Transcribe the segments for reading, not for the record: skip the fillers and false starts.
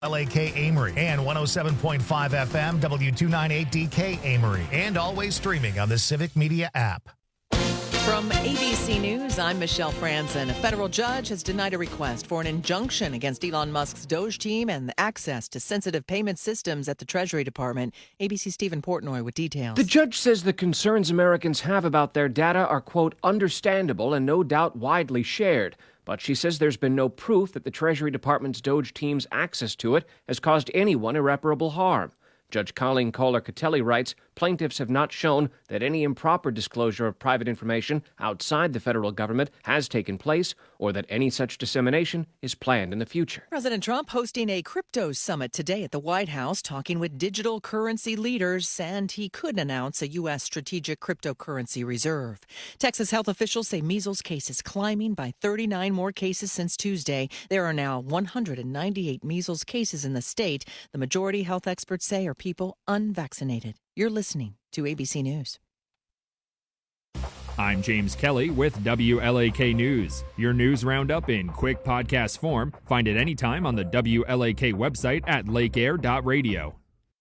LAK Amory and 107.5 FM W298DK Amory, and always streaming on the Civic Media app. From ABC News, I'm Michelle Franzen. A federal judge has denied a request for an injunction against Elon Musk's Doge team and access to sensitive payment systems at the Treasury Department. ABC Stephen Portnoy with details. The judge says the concerns Americans have about their data are, quote, understandable and no doubt widely shared. But she says there's been no proof that the Treasury Department's Doge team's access to it has caused anyone irreparable harm. Judge Colleen Kohler-Catelli writes, plaintiffs have not shown that any improper disclosure of private information outside the federal government has taken place or that any such dissemination is planned in the future. President Trump hosting a crypto summit today at the White House, talking with digital currency leaders, and he could announce a U.S. strategic cryptocurrency reserve. Texas health officials say measles cases climbing by 39 more cases since Tuesday. There are now 198 measles cases in the state. The majority, health experts say, are people unvaccinated. You're listening to ABC News. I'm James Kelly with WLAK News. Your news roundup in quick podcast form. Find it anytime on the WLAK website at lakeair.radio.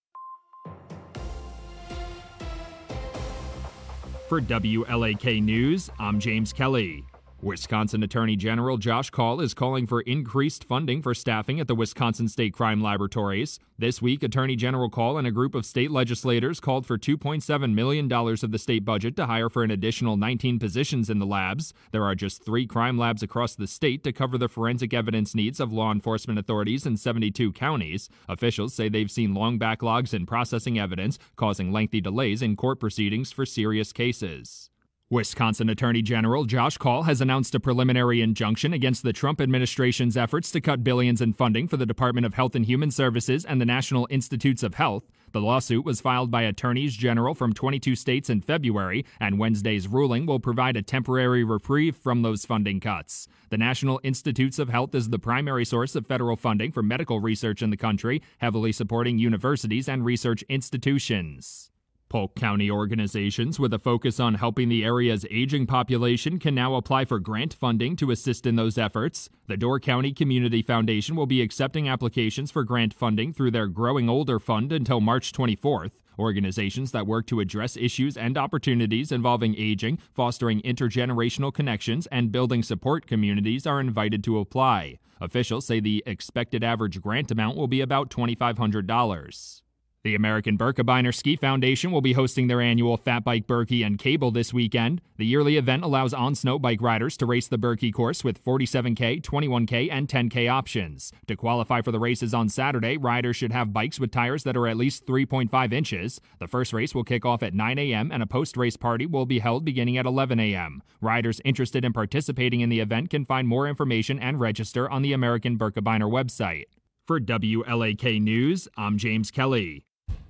For WLAK News, I'm James Kelly. Wisconsin Attorney General Josh Kaul is calling for increased funding for staffing at the Wisconsin State Crime Laboratories. This week, Attorney General Kaul and a group of state legislators called for $2.7 million of the state budget to hire for an additional 19 positions in the labs. There are just 3 crime labs across the state to cover the forensic evidence needs of law enforcement authorities in 72 counties. Officials say they've seen long backlogs in processing evidence, causing lengthy delays in court proceedings for serious cases. Wisconsin Attorney General Josh Kaul has announced a preliminary injunction against the Trump administration's efforts to cut billions in funding for the Department of Health and Human Services and the National Institutes of Health. The lawsuit was filed by attorneys general from 22 states in February, and Wednesday's ruling will provide a temporary reprieve from those funding cuts. The National Institutes of Health is the primary source of federal funding for medical research in the country, heavily supporting universities and research institutions. Polk County organizations with a focus on helping the area's aging population can now apply for grant funding to assist in those efforts. The Door County Community Foundation will be accepting applications for grant funding through their Growing Older Fund until March 24th. Organizations that work to address issues and opportunities involving aging, fostering intergenerational connections, and building support communities are invited to apply. Officials say the expected average grant amount will be about $2,500. The American Birkebeiner Ski Foundation will be hosting their annual Fat Bike Birkie and Cable this weekend. The yearly event allows on-snow bike riders to race the Birkie course with 47K, 21K, and 10K options. To qualify for the races on Saturday, riders should have bikes with tires that are at least 3.5 inches. The first race will kick off at 9 a.m. and a post-race party will be held beginning at 11 a.m. Riders interested in participating in the event can find more information and register on the American Birkebeiner website. For WLAK News, I'm James Kelly.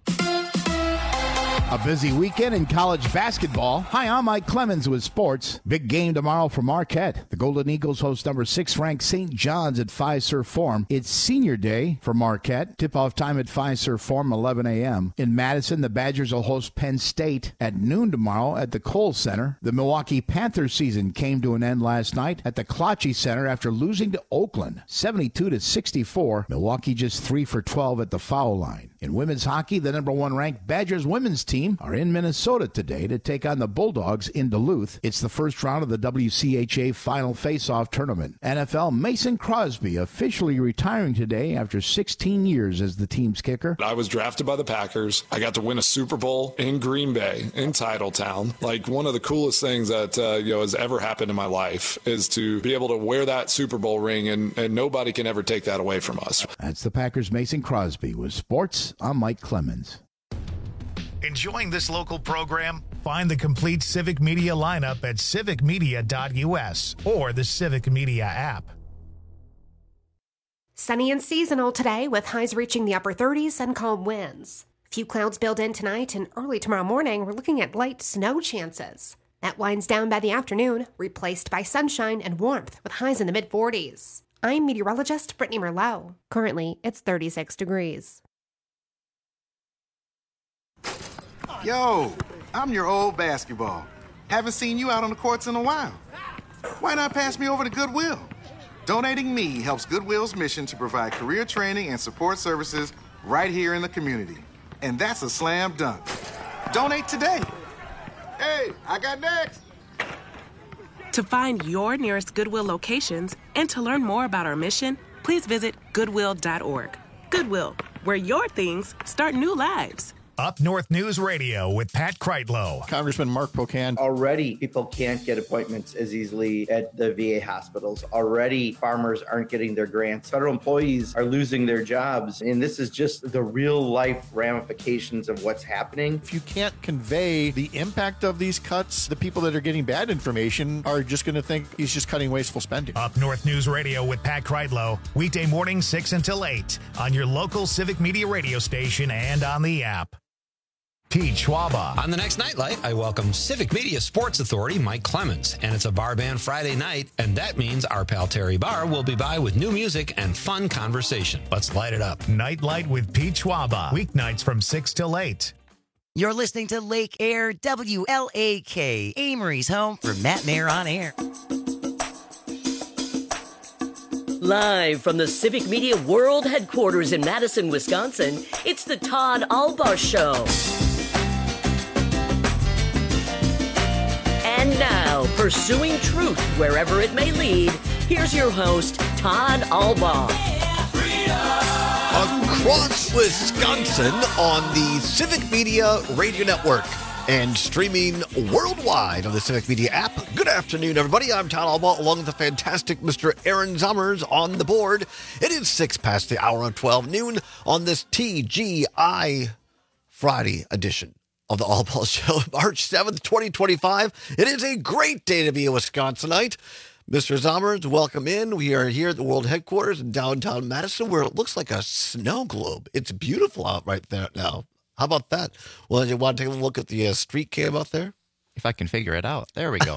A busy weekend in college basketball. Hi, I'm Mike Clemens with sports. Big game tomorrow for Marquette. The Golden Eagles host number 6-ranked St. John's at Fiserv Forum. It's senior day for Marquette. Tip-off time at Fiserv Forum, 11 a.m. In Madison, the Badgers will host Penn State at noon tomorrow at the Kohl Center. The Milwaukee Panthers season came to an end last night at the Klotchie Center after losing to Oakland, 72-64. Milwaukee just 3 for 12 at the foul line. In women's hockey, the number 1 ranked Badgers women's team are in Minnesota today to take on the Bulldogs in Duluth. It's the first round of the WCHA Final Face-Off Tournament. NFL Mason Crosby officially retiring today after 16 years as the team's kicker. I was drafted by the Packers. I got to win a Super Bowl in Green Bay, in Titletown. Like, one of the coolest things that has ever happened in my life is to be able to wear that Super Bowl ring, and nobody can ever take that away from us. That's the Packers' Mason Crosby. With sports, I'm Mike Clemens. Enjoying this local program? Find the complete Civic Media lineup at civicmedia.us or the Civic Media app. Sunny and seasonal today with highs reaching the upper 30s and calm winds. Few clouds build in tonight, and early tomorrow morning we're looking at light snow chances. That winds down by the afternoon, replaced by sunshine and warmth with highs in the mid-40s. I'm meteorologist Brittany Merlot. Currently, it's 36 degrees. Yo, I'm your old basketball. Haven't seen you out on the courts in a while. Why not pass me over to Goodwill? Donating me helps Goodwill's mission to provide career training and support services right here in the community. And that's a slam dunk. Donate today. Hey, I got next. To find your nearest Goodwill locations and to learn more about our mission, please visit Goodwill.org. Goodwill, where your things start new lives. Up North News Radio with Pat Kreitlow. Congressman Mark Pocan. Already, people can't get appointments as easily at the VA hospitals. Already, farmers aren't getting their grants. Federal employees are losing their jobs. And this is just the real-life ramifications of what's happening. If you can't convey the impact of these cuts, the people that are getting bad information are just going to think he's just cutting wasteful spending. Up North News Radio with Pat Kreitlow. Weekday mornings 6 until 8 on your local Civic Media radio station and on the app. Pete Schwaba. On the next Nightlight, I welcome Civic Media Sports Authority Mike Clemens. And it's a bar band Friday night, and that means our pal Terry Barr will be by with new music and fun conversation. Let's light it up. Nightlight with Pete Schwaba. Weeknights from 6 till 8. You're listening to Lake Air WLAK, Amory's home for Matt Mayer on Air. Live from the Civic Media World Headquarters in Madison, Wisconsin, it's the Todd Albaugh Show. And now, pursuing truth wherever it may lead, here's your host, Todd Albaugh. Across Wisconsin on the Civic Media Radio Network and streaming worldwide on the Civic Media app. Good afternoon, everybody. I'm Todd Albaugh, along with the fantastic Mr. Aaron Zommers on the board. It is 6 past the hour of 12 noon on this TGI Friday edition of the Albaugh Show, March 7th, 2025. It is a great day to be a Wisconsinite. Mr. Zommers, welcome in. We are here at the World Headquarters in downtown Madison, where it looks like a snow globe. It's beautiful out right there now. How about that? Well, you want to take a look at the street cam out there? If I can figure it out. There we go.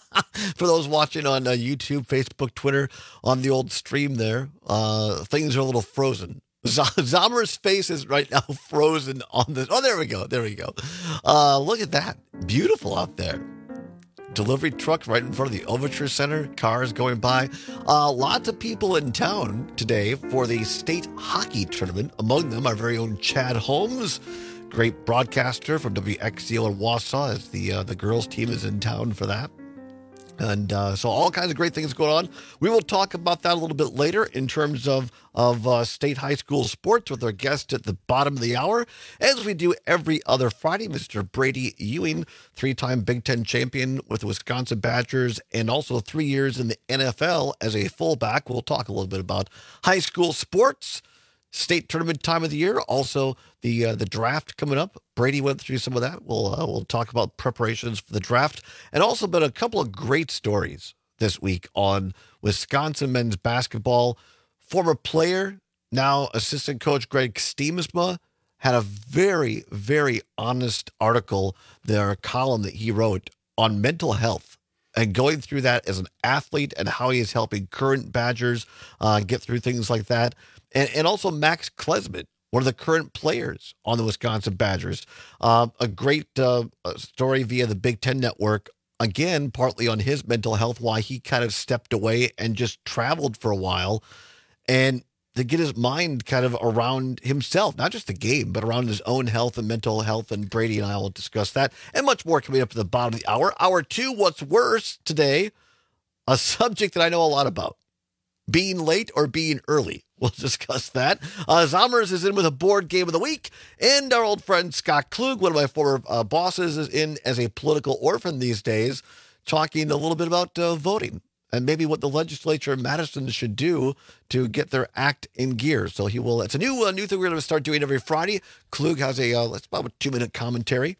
For those watching on YouTube, Facebook, Twitter, on the old stream there, things are a little frozen. Zommer's face is right now frozen on this. Oh, there we go. There we go. Look at that. Beautiful out there. Delivery truck right in front of the Overture Center. Cars going by. Lots of people in town today for the state hockey tournament. Among them, our very own Chad Holmes, great broadcaster from WXCO in Wausau, as the girls team is in town for that. And so all kinds of great things going on. We will talk about that a little bit later in terms of state high school sports with our guest at the bottom of the hour. As we do every other Friday, Mr. Brady Ewing, three-time Big Ten champion with the Wisconsin Badgers and also 3 years in the NFL as a fullback. We'll talk a little bit about high school sports, state tournament time of the year, also the draft coming up. Brady went through some of that. We'll talk about preparations for the draft, and also been a couple of great stories this week on Wisconsin men's basketball. Former player, now assistant coach Greg Steemsma, had a very, very honest article there, a column that he wrote on mental health and going through that as an athlete and how he is helping current Badgers get through things like that. And also Max Klesmit, one of the current players on the Wisconsin Badgers. A great story via the Big Ten Network, again, partly on his mental health, why he kind of stepped away and just traveled for a while and to get his mind kind of around himself, not just the game, but around his own health and mental health. And Brady and I will discuss that and much more coming up at the bottom of the hour. Hour two, what's worse today, a subject that I know a lot about, being late or being early. We'll discuss that. Zommers is in with a board game of the week. And our old friend Scott Klug, one of my former bosses, is in as a political orphan these days, talking a little bit about voting and maybe what the legislature in Madison should do to get their act in gear. So he will. It's a new thing we're going to start doing every Friday. Klug has it's about a 2-minute commentary,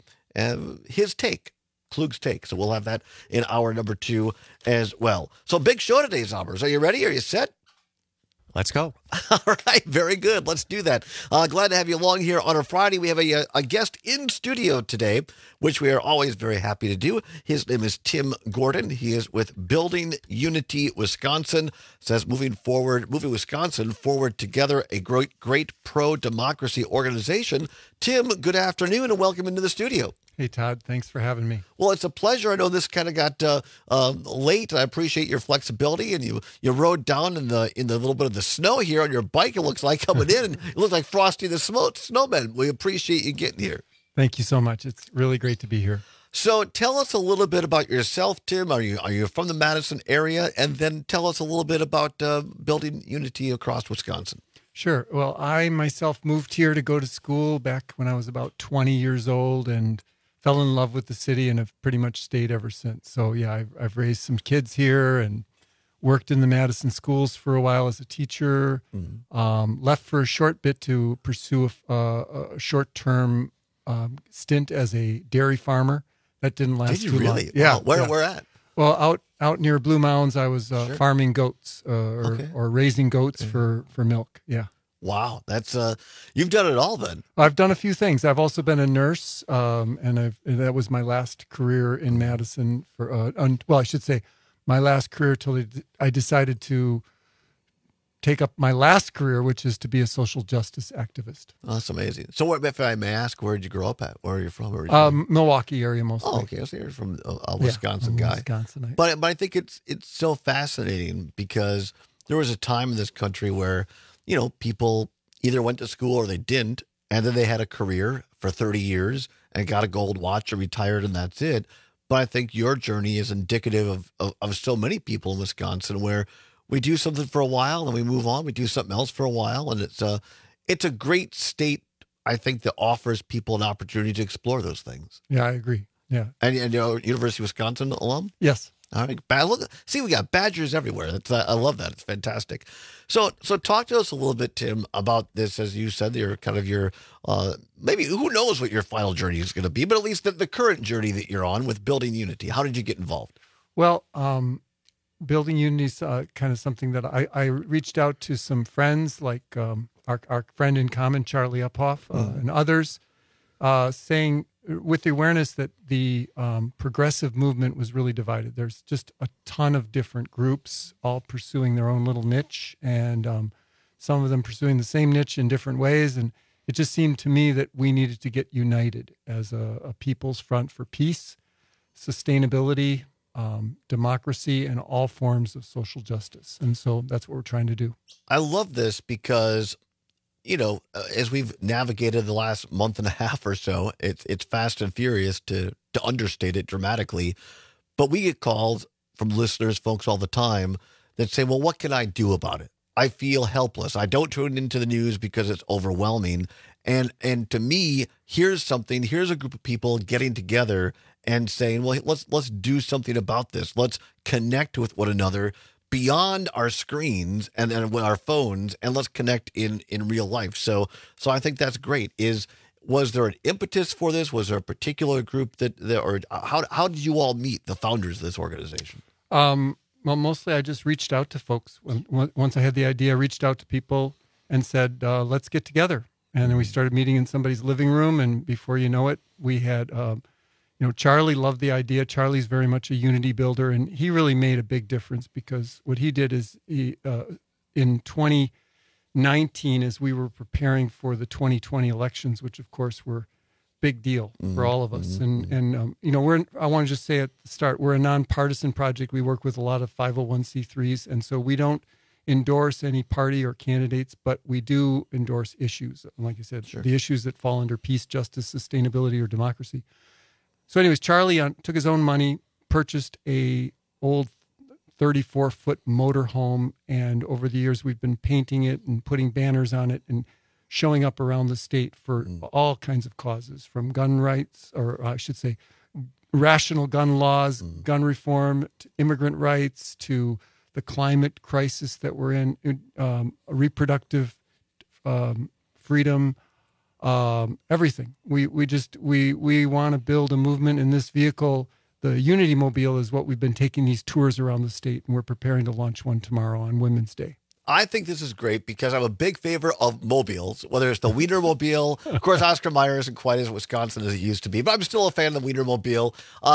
his take. Klug's take. So we'll have that in hour number 2 as well. So big show today, Zommers. Are you ready? Are you set? Let's go. All right, very good. Let's do that. Glad to have you along here on a Friday. We have a guest in studio today, which we are always very happy to do. His name is Tim Gordon. He is with Building Unity Wisconsin. Says moving Wisconsin forward together, a great pro-democracy organization. Tim, good afternoon and welcome into the studio. Hey, Todd. Thanks for having me. Well, it's a pleasure. I know this kind of got late. I appreciate your flexibility, and you rode down in the little bit of the snow here on your bike. It looks like coming in, and it looks like Frosty the Snowman. We appreciate you getting here. Thank you so much. It's really great to be here. So, tell us a little bit about yourself, Tim. Are you from the Madison area? And then tell us a little bit about Building Unity across Wisconsin. Sure. Well, I myself moved here to go to school back when I was about 20 years old, and fell in love with the city and have pretty much stayed ever since. So yeah, I've raised some kids here and worked in the Madison schools for a while as a teacher. Left for a short bit to pursue a short-term stint as a dairy farmer. That didn't last too long. Yeah. Wow. Where at? Well, out near Blue Mounds, I was farming goats or raising goats for milk. Yeah. Wow, that's you've done it all then. I've done a few things. I've also been a nurse, and that was my last career in Madison for I should say my last career till I decided to take up my last career, which is to be a social justice activist. Oh, that's amazing. So, if I may ask, where did you grow up at? Where are you from? Milwaukee area mostly. Oh, okay. So you're from a Wisconsin guy. Wisconsinite. But I think it's so fascinating because there was a time in this country where, people either went to school or they didn't, and then they had a career for 30 years and got a gold watch or retired, and that's it. But I think your journey is indicative of so many people in Wisconsin where we do something for a while and we move on. We do something else for a while, and it's a great state, I think, that offers people an opportunity to explore those things. Yeah, I agree. Yeah. And University of Wisconsin alum? Yes. All right. See, we got Badgers everywhere. I love that. It's fantastic. So talk to us a little bit, Tim, about this. As you said, your maybe who knows what your final journey is going to be, but at least the current journey that you're on with Building Unity. How did you get involved? Well, Building Unity is kind of something that I reached out to some friends, like our friend in common, Charlie Uphoff, and others, saying, with the awareness that the progressive movement was really divided. There's just a ton of different groups all pursuing their own little niche, and some of them pursuing the same niche in different ways. And it just seemed to me that we needed to get united as a people's front for peace, sustainability, democracy, and all forms of social justice. And so that's what we're trying to do. I love this because as we've navigated the last month and a half or so, it's fast and furious to understate it dramatically. But we get calls from listeners, folks all the time that say, well, what can I do about it? I feel helpless. I don't tune into the news because it's overwhelming. And to me, here's a group of people getting together and saying, well, let's do something about this. Let's connect with one another beyond our screens and with our phones, and let's connect in real life. So I think that's great. Was there an impetus for this? Was there a particular group or how did you all meet the founders of this organization? Well, mostly I just reached out to folks. Once I had the idea, I reached out to people and said, let's get together. And then we started meeting in somebody's living room, and before you know it, we had Charlie loved the idea. Charlie's very much a unity builder, and he really made a big difference because what he did is in 2019, as we were preparing for the 2020 elections, which of course were big deal for all of us. And I want to just say at the start, we're a nonpartisan project. We work with a lot of 501c3s, and so we don't endorse any party or candidates, but we do endorse issues. Like you said, the issues that fall under peace, justice, sustainability, or democracy. So anyways, Charlie took his own money, purchased a old 34-foot motorhome, and over the years we've been painting it and putting banners on it and showing up around the state for all kinds of causes, from gun rights, or I should say rational gun laws, gun reform, to immigrant rights, to the climate crisis that we're in, reproductive freedom, everything. We want to build a movement in this vehicle. The Unity Mobile is what we've been taking these tours around the state, and we're preparing to launch one tomorrow on Women's Day. I think this is great because I'm a big favor of mobiles, whether it's the Wienermobile. Of course, Oscar Mayer isn't quite as Wisconsin as it used to be, but I'm still a fan of the Wienermobile.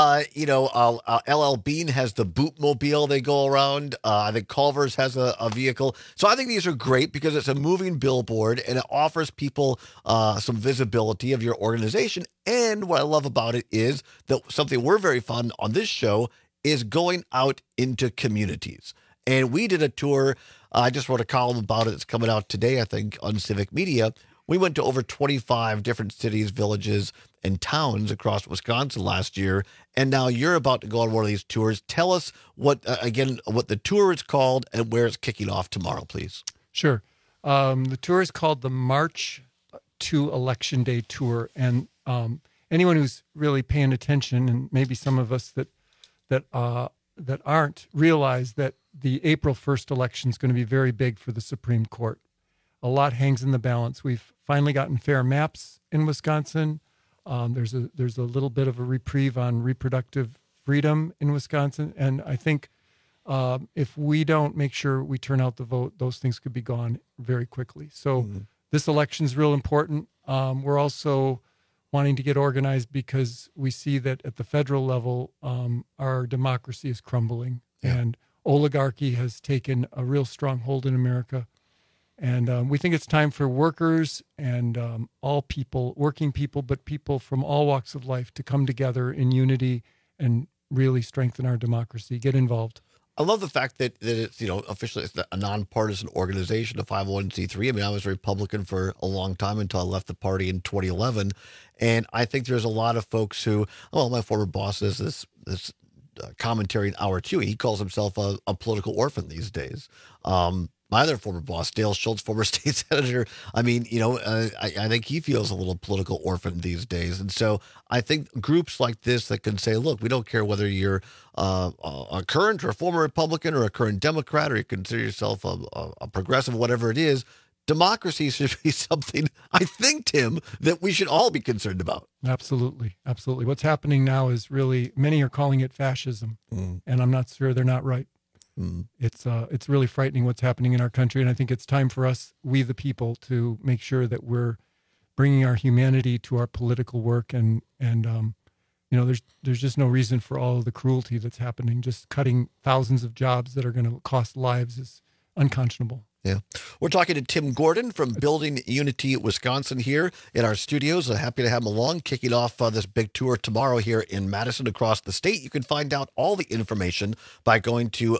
LL Bean has the Bootmobile they go around. I think Culver's has a vehicle. So I think these are great because it's a moving billboard and it offers people some visibility of your organization. And what I love about it is that something we're very fond on this show is going out into communities. And we did a tour. I just wrote a column about it. It's coming out today, I think, on Civic Media. We went to over 25 different cities, villages, and towns across Wisconsin last year. And now you're about to go on one of these tours. Tell us what the tour is called and where it's kicking off tomorrow, please. Sure. The tour is called the March to Election Day Tour. And anyone who's really paying attention, and maybe some of us that aren't, realize that the April 1st election is going to be very big for the Supreme Court. A lot hangs in the balance. We've finally gotten fair maps in Wisconsin. There's a little bit of a reprieve on reproductive freedom in Wisconsin. And I think if we don't make sure we turn out the vote, those things could be gone very quickly. So this election is real important. We're also wanting to get organized because we see that at the federal level, our democracy is crumbling. Yeah. And oligarchy has taken a real strong hold in America. And we think it's time for workers and all people, working people, but people from all walks of life to come together in unity and really strengthen our democracy. Get involved. I love the fact that it's, officially it's a nonpartisan organization, a 501c3. I mean, I was a Republican for a long time until I left the party in 2011. And I think there's a lot of folks who, my former boss is this commentary in Hour 2. He calls himself a political orphan these days. My other former boss, Dale Schultz, former state senator, I mean, I think he feels a little political orphan these days. And so I think groups like this that can say, look, we don't care whether you're a current or a former Republican or a current Democrat, or you consider yourself a progressive, whatever it is, democracy should be something, I think, Tim, that we should all be concerned about. Absolutely. Absolutely. What's happening now is really, many are calling it fascism, and I'm not sure they're not right. It's really frightening what's happening in our country, and I think it's time for us, we the people, to make sure that we're bringing our humanity to our political work, and there's just no reason for all of the cruelty that's happening. Just cutting thousands of jobs that are going to cost lives is unconscionable. Yeah. We're talking to Tim Gordon from Building Unity, Wisconsin here in our studios. Happy to have him along, kicking off this big tour tomorrow here in Madison across the state. You can find out all the information by going to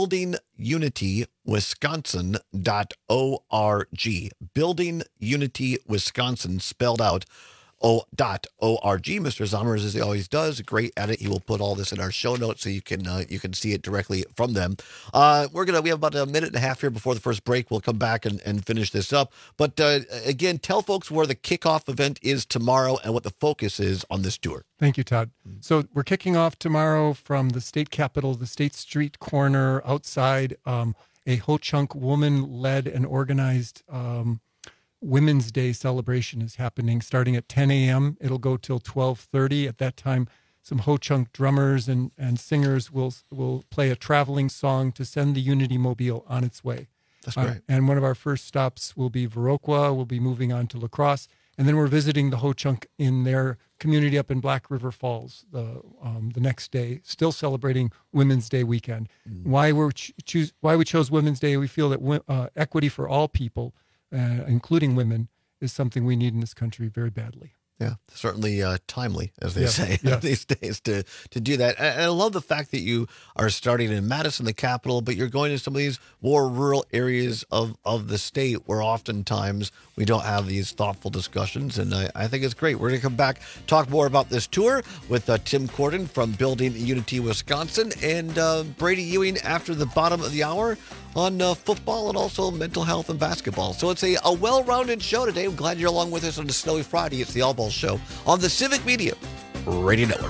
buildingunitywisconsin.org. Building Unity Wisconsin, spelled out .org. Mr. Zommers, as he always does, great at it. He will put all this in our show notes so you can see it directly from them. We have about a minute and a half here before the first break. We'll come back and finish this up. But again, tell folks where the kickoff event is tomorrow and what the focus is on this tour. Thank you, Todd. So we're kicking off tomorrow from the state capitol, the State Street corner outside, a Ho-Chunk woman-led and organized Women's Day celebration is happening starting at 10 a.m. It'll go till 12:30. At that time, some Ho-Chunk drummers and singers will play a traveling song to send the Unity Mobile on its way. That's great. And one of our first stops will be Viroqua. We'll be moving on to La Crosse. And then we're visiting the Ho-Chunk in their community up in Black River Falls the next day, still celebrating Women's Day weekend. Why we chose Women's Day, we feel that equity for all people, including women, is something we need in this country very badly. Yeah, certainly timely, as they say these days, to do that. And I love the fact that you are starting in Madison, the capital, but you're going to some of these more rural areas of the state where oftentimes we don't have these thoughtful discussions. And I think it's great. We're going to come back, talk more about this tour with Tim Gordon from Building Unity, Wisconsin, and Brady Ewing after the bottom of the hour on football and also mental health and basketball. So it's a well-rounded show today. I'm glad you're along with us on a snowy Friday. It's the All Balls Show on the Civic Media Radio Network.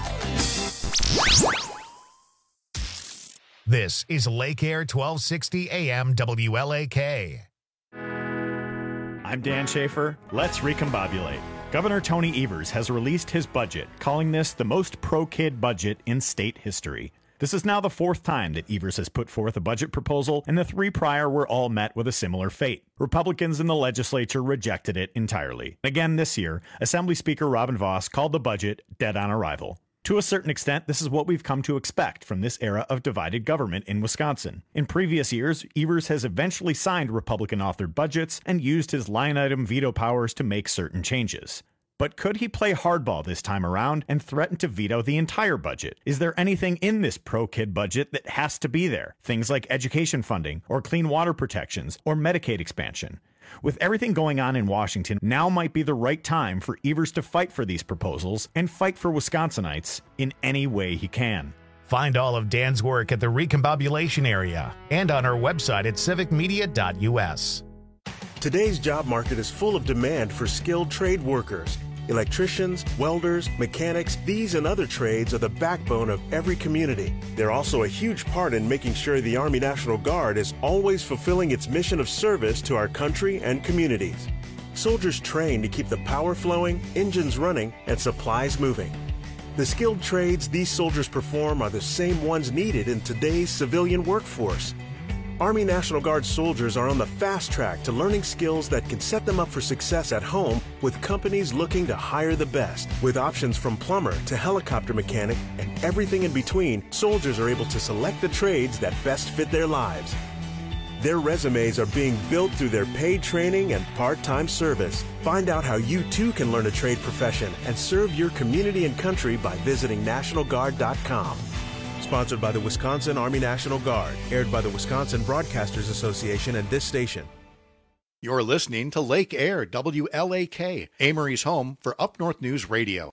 This is Lake Air 1260 AM WLAK. I'm Dan Schaefer. Let's recombobulate. Governor Tony Evers has released his budget, calling this the most pro-kid budget in state history. This is now the fourth time that Evers has put forth a budget proposal, and the three prior were all met with a similar fate. Republicans in the legislature rejected it entirely. Again this year, Assembly Speaker Robin Vos called the budget dead on arrival. To a certain extent, this is what we've come to expect from this era of divided government in Wisconsin. In previous years, Evers has eventually signed Republican-authored budgets and used his line-item veto powers to make certain changes. But could he play hardball this time around and threaten to veto the entire budget? Is there anything in this pro-kid budget that has to be there? Things like education funding, or clean water protections, or Medicaid expansion. With everything going on in Washington, now might be the right time for Evers to fight for these proposals and fight for Wisconsinites in any way he can. Find all of Dan's work at the Recombobulation area and on our website at civicmedia.us. Today's job market is full of demand for skilled trade workers. Electricians, welders, mechanics, these and other trades are the backbone of every community. They're also a huge part in making sure the Army National Guard is always fulfilling its mission of service to our country and communities. Soldiers train to keep the power flowing, engines running, and supplies moving. The skilled trades these soldiers perform are the same ones needed in today's civilian workforce. Army National Guard soldiers are on the fast track to learning skills that can set them up for success at home with companies looking to hire the best. With options from plumber to helicopter mechanic and everything in between, soldiers are able to select the trades that best fit their lives. Their resumes are being built through their paid training and part-time service. Find out how you too can learn a trade profession and serve your community and country by visiting NationalGuard.com. Sponsored by the Wisconsin Army National Guard. Aired by the Wisconsin Broadcasters Association and this station. You're listening to Lake Air, WLAK, Amory's home for Up North News Radio.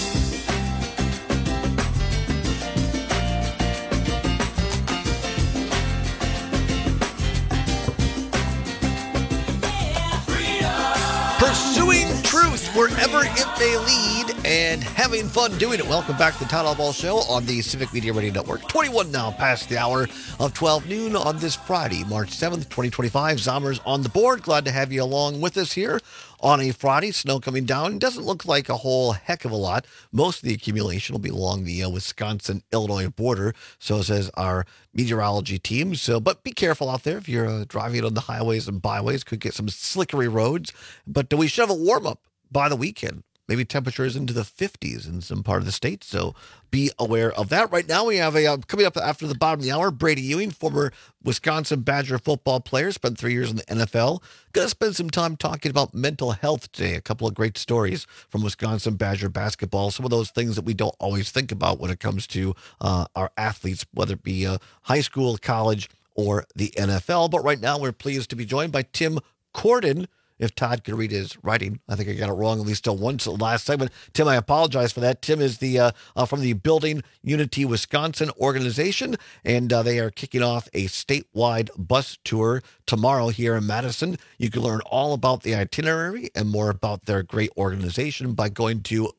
Pursuing truth wherever it may lead and having fun doing it. Welcome back to the Town Hall Ball Show on the Civic Media Radio Network. 21 now past the hour of 12 noon on this Friday, March 7th, 2025. Zommers on the board. Glad to have you along with us here on a Friday. Snow coming down. Doesn't look like a whole heck of a lot. Most of the accumulation will be along the Wisconsin-Illinois border, so says our meteorology team. But be careful out there if you're driving on the highways and byways. Could get some slickery roads. But we should have a warm-up by the weekend. Maybe temperatures into the 50s in some part of the state, so be aware of that. Right now we have coming up after the bottom of the hour, Brady Ewing, former Wisconsin Badger football player, spent 3 years in the NFL. Going to spend some time talking about mental health today. A couple of great stories from Wisconsin Badger basketball, some of those things that we don't always think about when it comes to our athletes, whether it be high school, college, or the NFL. But right now we're pleased to be joined by Tim Corden. If Todd could read his writing, I think I got it wrong at least once in the last segment. Tim, I apologize for that. Tim is the from the Building Unity Wisconsin organization, and they are kicking off a statewide bus tour tomorrow here in Madison. You can learn all about the itinerary and more about their great organization by going to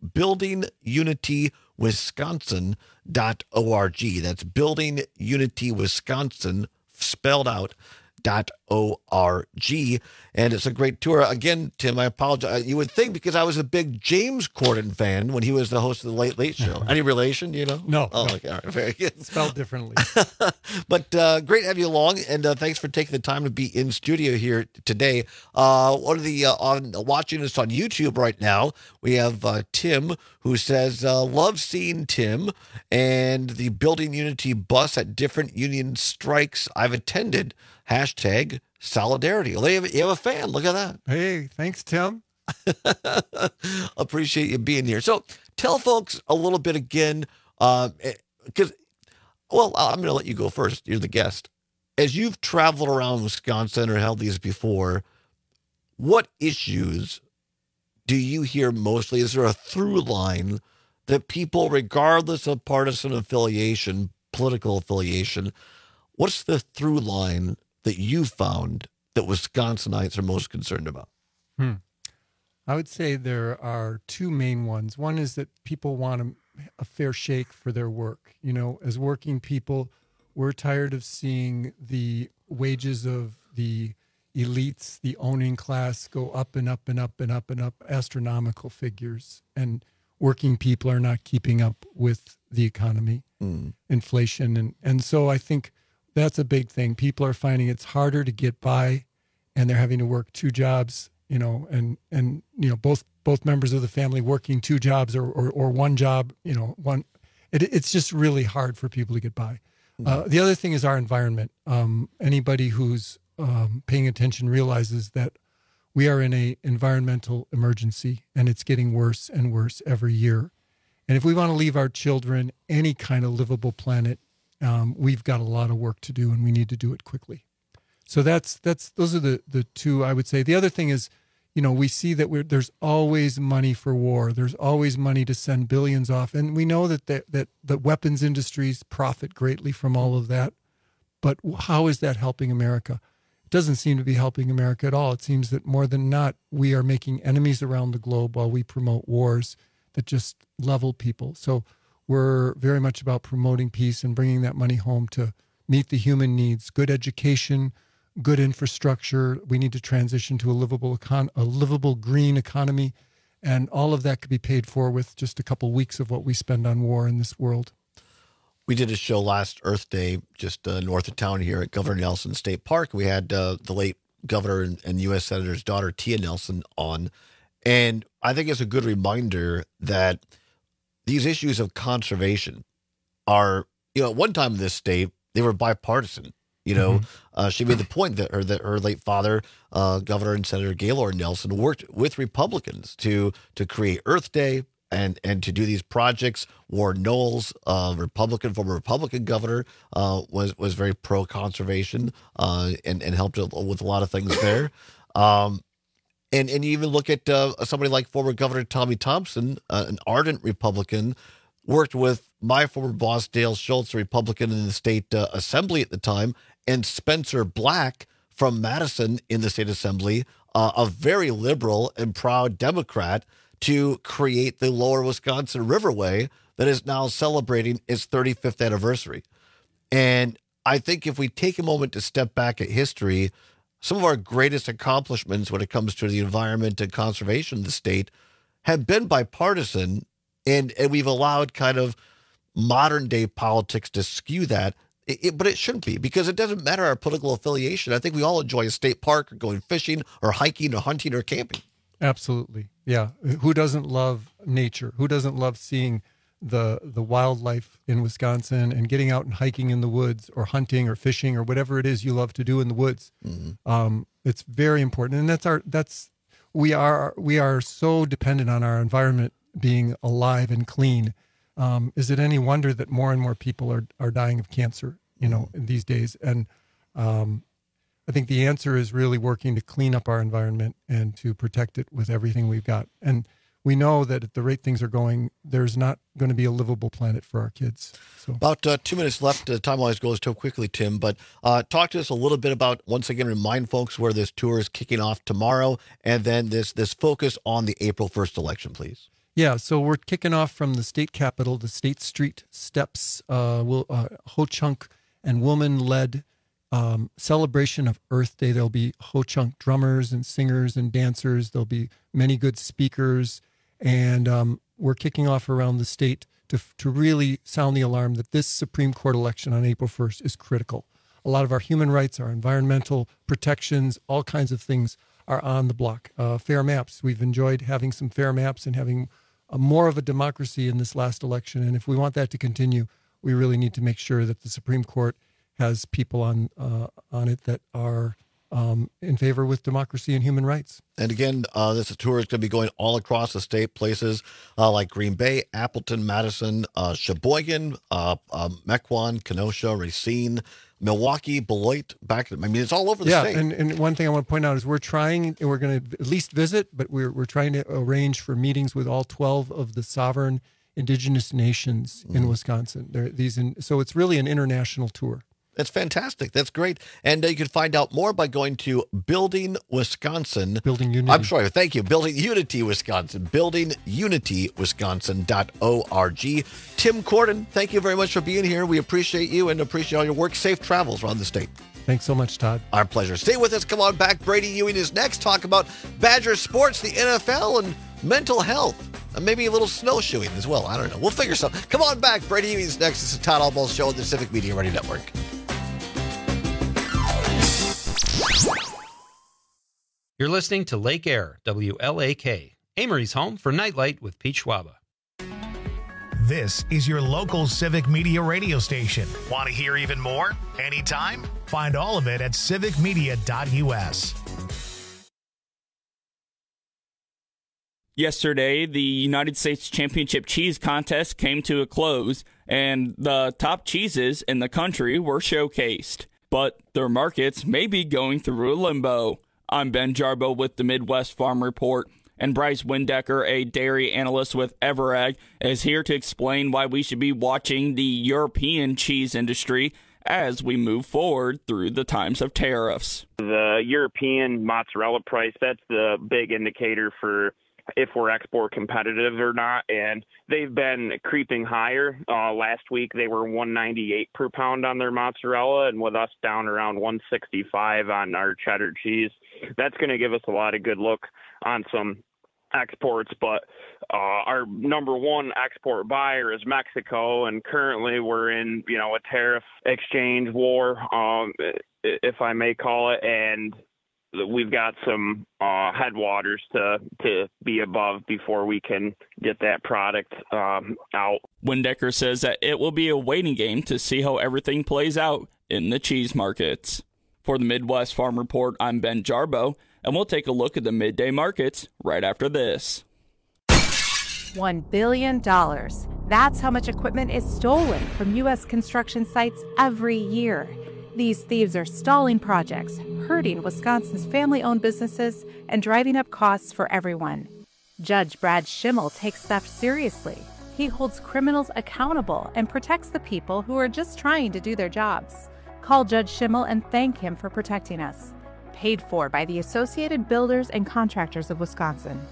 buildingunitywisconsin.org. That's Building Unity Wisconsin, spelled out, .org, and it's a great tour. Again, Tim, I apologize. You would think because I was a big James Corden fan when he was the host of the Late Late Show. Any relation, you know? No. Oh, no. okay. All right. Very good. Spelled differently. But great to have you along, and thanks for taking the time to be in studio here today. One of the watching us on YouTube right now, we have Tim, who says, love seeing Tim and the Building Unity bus at different union strikes I've attended. Hashtag solidarity. Well, you have a fan. Look at that. Hey, thanks, Tim. Appreciate you being here. So tell folks a little bit again, because, well, I'm going to let you go first. You're the guest. As you've traveled around Wisconsin or held these before, what issues do you hear mostly? Is there a through line that people, regardless of partisan affiliation, political affiliation, what's the through line that you found that Wisconsinites are most concerned about? I would say there are two main ones. One is that people want a fair shake for their work. You know, as working people, we're tired of seeing the wages of the elites, the owning class, go up and up and up and up and up, astronomical figures. And working people are not keeping up with the economy, inflation. And so I think that's a big thing. People are finding it's harder to get by, and they're having to work two jobs, and both members of the family working two jobs or one job, it's just really hard for people to get by. The other thing is our environment. Anybody who's paying attention realizes that we are in an environmental emergency, and it's getting worse and worse every year. And if we want to leave our children any kind of livable planet, we've got a lot of work to do, and we need to do it quickly. So those are the two I would say. The other thing is, we see that there's always money for war. There's always money to send billions off, and we know that the weapons industries profit greatly from all of that. But how is that helping America? It doesn't seem to be helping America at all. It seems that more than not, we are making enemies around the globe while we promote wars that just level people. So we're very much about promoting peace and bringing that money home to meet the human needs, good education, good infrastructure. We need to transition to a livable green economy, and all of that could be paid for with just a couple weeks of what we spend on war in this world. We did a show last Earth Day, just north of town here at Governor Nelson State Park. We had the late governor and U.S. Senator's daughter, Tia Nelson, on. And I think it's a good reminder that these issues of conservation are, at one time in this state, they were bipartisan. She made the point that her late father, Governor and Senator Gaylord Nelson, worked with Republicans to create Earth Day and to do these projects. Warren Knowles, former Republican governor, was very pro conservation and helped with a lot of things there. And you even look at somebody like former Governor Tommy Thompson, an ardent Republican, worked with my former boss, Dale Schultz, a Republican in the state assembly at the time, and Spencer Black from Madison in the state assembly, a very liberal and proud Democrat, to create the Lower Wisconsin Riverway that is now celebrating its 35th anniversary. And I think if we take a moment to step back at history, some of our greatest accomplishments when it comes to the environment and conservation of the state have been bipartisan, and we've allowed kind of modern day politics to skew that. But it shouldn't be, because it doesn't matter our political affiliation. I think we all enjoy a state park or going fishing or hiking or hunting or camping. Absolutely. Yeah. Who doesn't love nature? Who doesn't love seeing the wildlife in Wisconsin and getting out and hiking in the woods or hunting or fishing or whatever it is you love to do in the woods? Mm-hmm. It's very important. And we are so dependent on our environment being alive and clean. Is it any wonder that more and more people are dying of cancer, these days? And I think the answer is really working to clean up our environment and to protect it with everything we've got. And we know that at the rate things are going, there's not going to be a livable planet for our kids. So about 2 minutes left. Time always goes too quickly, Tim. But talk to us a little bit about, once again, remind folks where this tour is kicking off tomorrow, and then this focus on the April 1st election, please. Yeah, so we're kicking off from the state capitol, the State Street steps, Ho-Chunk and woman-led celebration of Earth Day. There'll be Ho-Chunk drummers and singers and dancers. There'll be many good speakers. And we're kicking off around the state to really sound the alarm that this Supreme Court election on April 1st is critical. A lot of our human rights, our environmental protections, all kinds of things are on the block. Fair maps. We've enjoyed having some fair maps and having more of a democracy in this last election. And if we want that to continue, we really need to make sure that the Supreme Court has people on it that are in favor with democracy and human rights. And again, this tour is going to be going all across the state, places like Green Bay, Appleton, Madison, Sheboygan, Mequon, Kenosha, Racine, Milwaukee, Beloit, it's all over the state. Yeah, and one thing I want to point out is we're going to at least visit, but we're trying to arrange for meetings with all 12 of the sovereign indigenous nations in Wisconsin. So it's really an international tour. That's fantastic. That's great. And you can find out more by going to Building Wisconsin. Building Unity. I'm sorry. Thank you. Building Unity Wisconsin. BuildingUnityWisconsin.org. Tim Corden, thank you very much for being here. We appreciate you and appreciate all your work. Safe travels around the state. Thanks so much, Todd. Our pleasure. Stay with us. Come on back. Brady Ewing is next. Talk about Badger sports, the NFL, and mental health. Maybe a little snowshoeing as well. I don't know. We'll figure something. Come on back. Brady Ewing's next. It's the Todd Albaugh Show on the Civic Media Radio Network. You're listening to Lake Air, WLAK, Amory's home for Nightlight with Pete Schwaba. This is your local Civic Media radio station. Want to hear even more? Anytime? Find all of it at civicmedia.us. Yesterday, the United States Championship Cheese Contest came to a close, and the top cheeses in the country were showcased. But their markets may be going through a limbo. I'm Ben Jarbo with the Midwest Farm Report, and Bryce Windecker, a dairy analyst with Everag, is here to explain why we should be watching the European cheese industry as we move forward through the times of tariffs. The European mozzarella price, that's the big indicator for if we're export competitive or not, and they've been creeping higher. Last week they were $1.98 per pound on their mozzarella, and with us down around $1.65 on our cheddar cheese, that's going to give us a lot of good look on some exports. But our number one export buyer is Mexico, and currently we're in a tariff exchange war, if I may call it, and we've got some headwaters to be above before we can get that product out. Windecker says that it will be a waiting game to see how everything plays out in the cheese markets. For the Midwest Farm Report, I'm Ben Jarbo, and we'll take a look at the midday markets right after this. $1 billion. That's how much equipment is stolen from U.S. construction sites every year. These thieves are stalling projects, hurting Wisconsin's family-owned businesses, and driving up costs for everyone. Judge Brad Schimmel takes theft seriously. He holds criminals accountable and protects the people who are just trying to do their jobs. Call Judge Schimmel and thank him for protecting us. Paid for by the Associated Builders and Contractors of Wisconsin.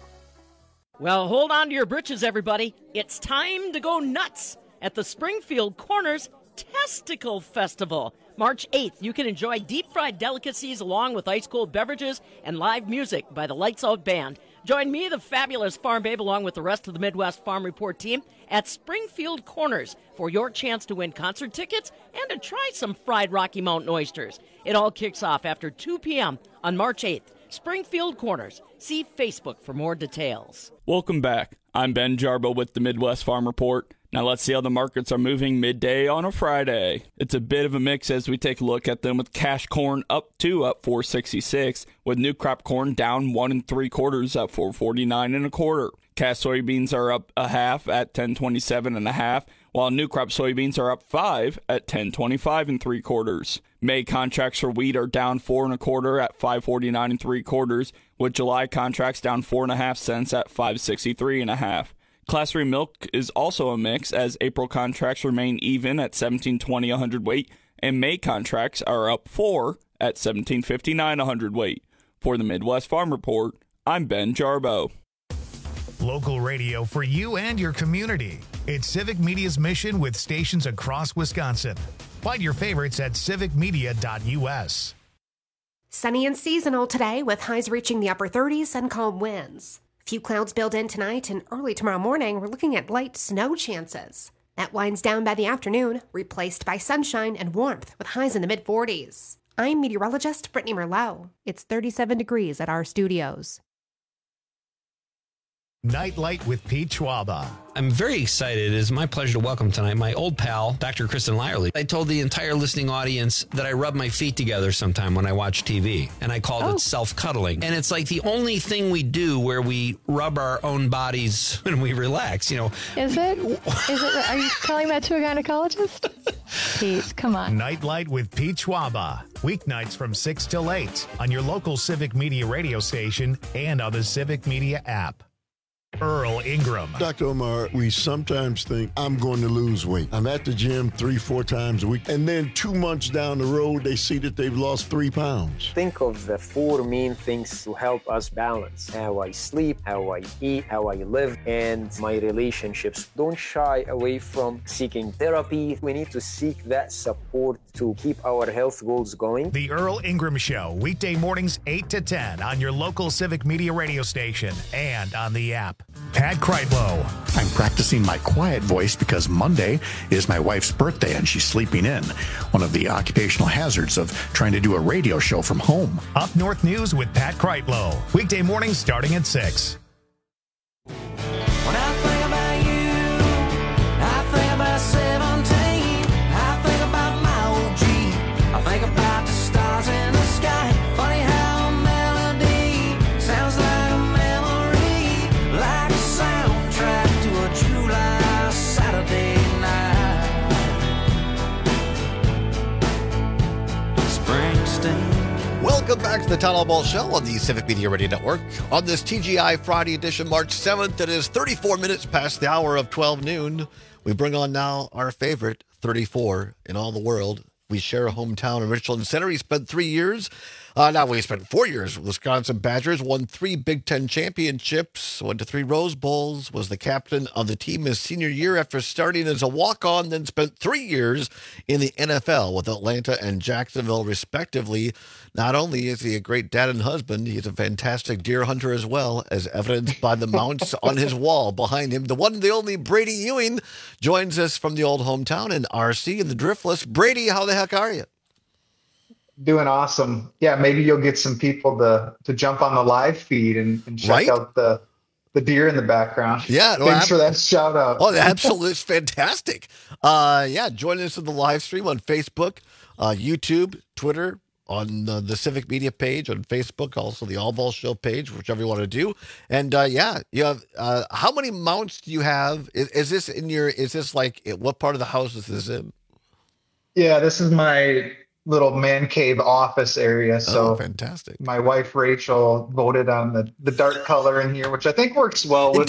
Well, hold on to your britches, everybody. It's time to go nuts at the Springfield Corners Testicle Festival. March 8th, you can enjoy deep-fried delicacies along with ice-cold beverages and live music by the Lights Out Band. Join me, the fabulous Farm Babe, along with the rest of the Midwest Farm Report team at Springfield Corners for your chance to win concert tickets and to try some fried Rocky Mountain oysters. It all kicks off after 2 p.m. on March 8th. Springfield Corners. See Facebook for more details. Welcome back. I'm Ben Jarbo with the Midwest Farm Report. Now let's see how the markets are moving midday on a Friday. It's a bit of a mix as we take a look at them, with cash corn up $4.66, with new crop corn down 1 3/4 at $4.49 1/4. Cash soybeans are up 1/2 at $10.27 1/2, while new crop soybeans are up 5 at $10.25 3/4. May contracts for wheat are down 4 1/4 at $5.49 3/4, with July contracts down 4.5 cents at $5.63 1/2. Class 3 milk is also a mix, as April contracts remain even at $17.20 a hundredweight, and May contracts are up 4 at $17.59 a hundredweight. For the Midwest Farm Report, I'm Ben Jarbo. Local radio for you and your community. It's Civic Media's mission with stations across Wisconsin. Find your favorites at civicmedia.us. Sunny and seasonal today, with highs reaching the upper 30s and calm winds. Few clouds build in tonight, and early tomorrow morning we're looking at light snow chances. That winds down by the afternoon, replaced by sunshine and warmth with highs in the mid-40s. I'm meteorologist Brittany Merlot. It's 37 degrees at our studios. Nightlight with Pete Schwaba. I'm very excited. It is my pleasure to welcome tonight my old pal, Dr. Kristen Lyerly. I told the entire listening audience that I rub my feet together sometime when I watch TV, and I called it self-cuddling. And it's like the only thing we do where we rub our own bodies when we relax, you know. Is it? Are you telling that to a gynecologist? Pete, come on. Nightlight with Pete Schwaba. Weeknights from 6 till 8 on your local Civic Media radio station and on the Civic Media app. Earl Ingram. Dr. Omar, we sometimes think I'm going to lose weight. I'm at the gym 3-4 times a week, and then 2 months down the road, they see that they've lost 3 pounds. Think of the 4 main things to help us balance: how I sleep, how I eat, how I live, and my relationships. Don't shy away from seeking therapy. We need to seek that support to keep our health goals going. The Earl Ingram Show, weekday mornings 8 to 10 on your local Civic Media radio station and on the app. Pat Kreitlow. I'm practicing my quiet voice because Monday is my wife's birthday and she's sleeping in. One of the occupational hazards of trying to do a radio show from home. Up North News with Pat Kreitlow. Weekday mornings starting at 6. When I think about you, I think about 17. I think about my old Jeep. I think about the stars in the sky. Funny how a melody sounds like a memory, like a soundtrack to a July Saturday night. Springsteen. Welcome back to the Town Hall Ball Show on the Civic Media Radio Network. On this TGI Friday edition, March 7th, it is 34 minutes past the hour of 12 noon. We bring on now our favorite 34 in all the world. We share a hometown in Richland Center. He spent 3 years. We spent 4 years with Wisconsin Badgers, won 3 Big Ten championships, went to 3 Rose Bowls, was the captain of the team his senior year after starting as a walk-on, then spent 3 years in the NFL with Atlanta and Jacksonville, respectively. Not only is he a great dad and husband, he's a fantastic deer hunter as well, as evidenced by the mounts on his wall behind him. The one and the only Brady Ewing joins us from the old hometown in RC in the Driftless. Brady, how the heck are you? Doing awesome. Yeah, maybe you'll get some people to jump on the live feed and check out the deer in the background. Yeah. Thanks for that shout out. Oh, absolutely. It's fantastic. Join us in the live stream on Facebook, YouTube, Twitter, on the Civic Media page on Facebook, also the All Ball Show page, whichever you want to do. And you have how many mounts do you have? Is this like what part of the house is this in? Yeah, this is my little man cave office area. So fantastic. My wife Rachel voted on the dark color in here, which I think works well with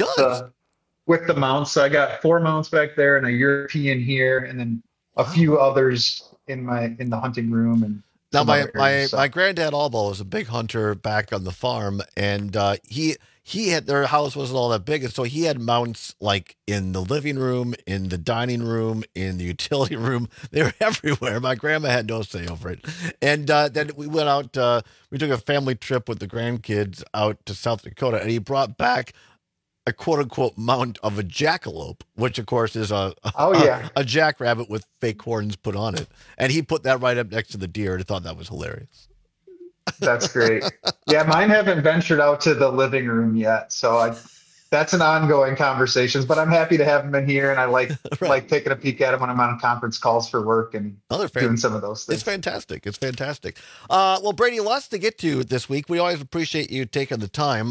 the mounts. So I got 4 mounts back there and a European here, and then a few others in the hunting room. And now my granddad Albo was a big hunter back on the farm, and he had, their house wasn't all that big, and so he had mounts like in the living room, in the dining room, in the utility room. They were everywhere. My grandma had no say over it. And then we went out, we took a family trip with the grandkids out to South Dakota, and he brought back a quote-unquote mount of a jackalope, which of course is a jackrabbit with fake horns put on it. And he put that right up next to the deer, and I thought that was hilarious. That's great. Yeah, mine haven't ventured out to the living room yet, so that's an ongoing conversation. But I'm happy to have them in here, and I like taking a peek at them when I'm on conference calls for work and doing some of those things. It's fantastic. Well, Brady, lots to get to this week. We always appreciate you taking the time.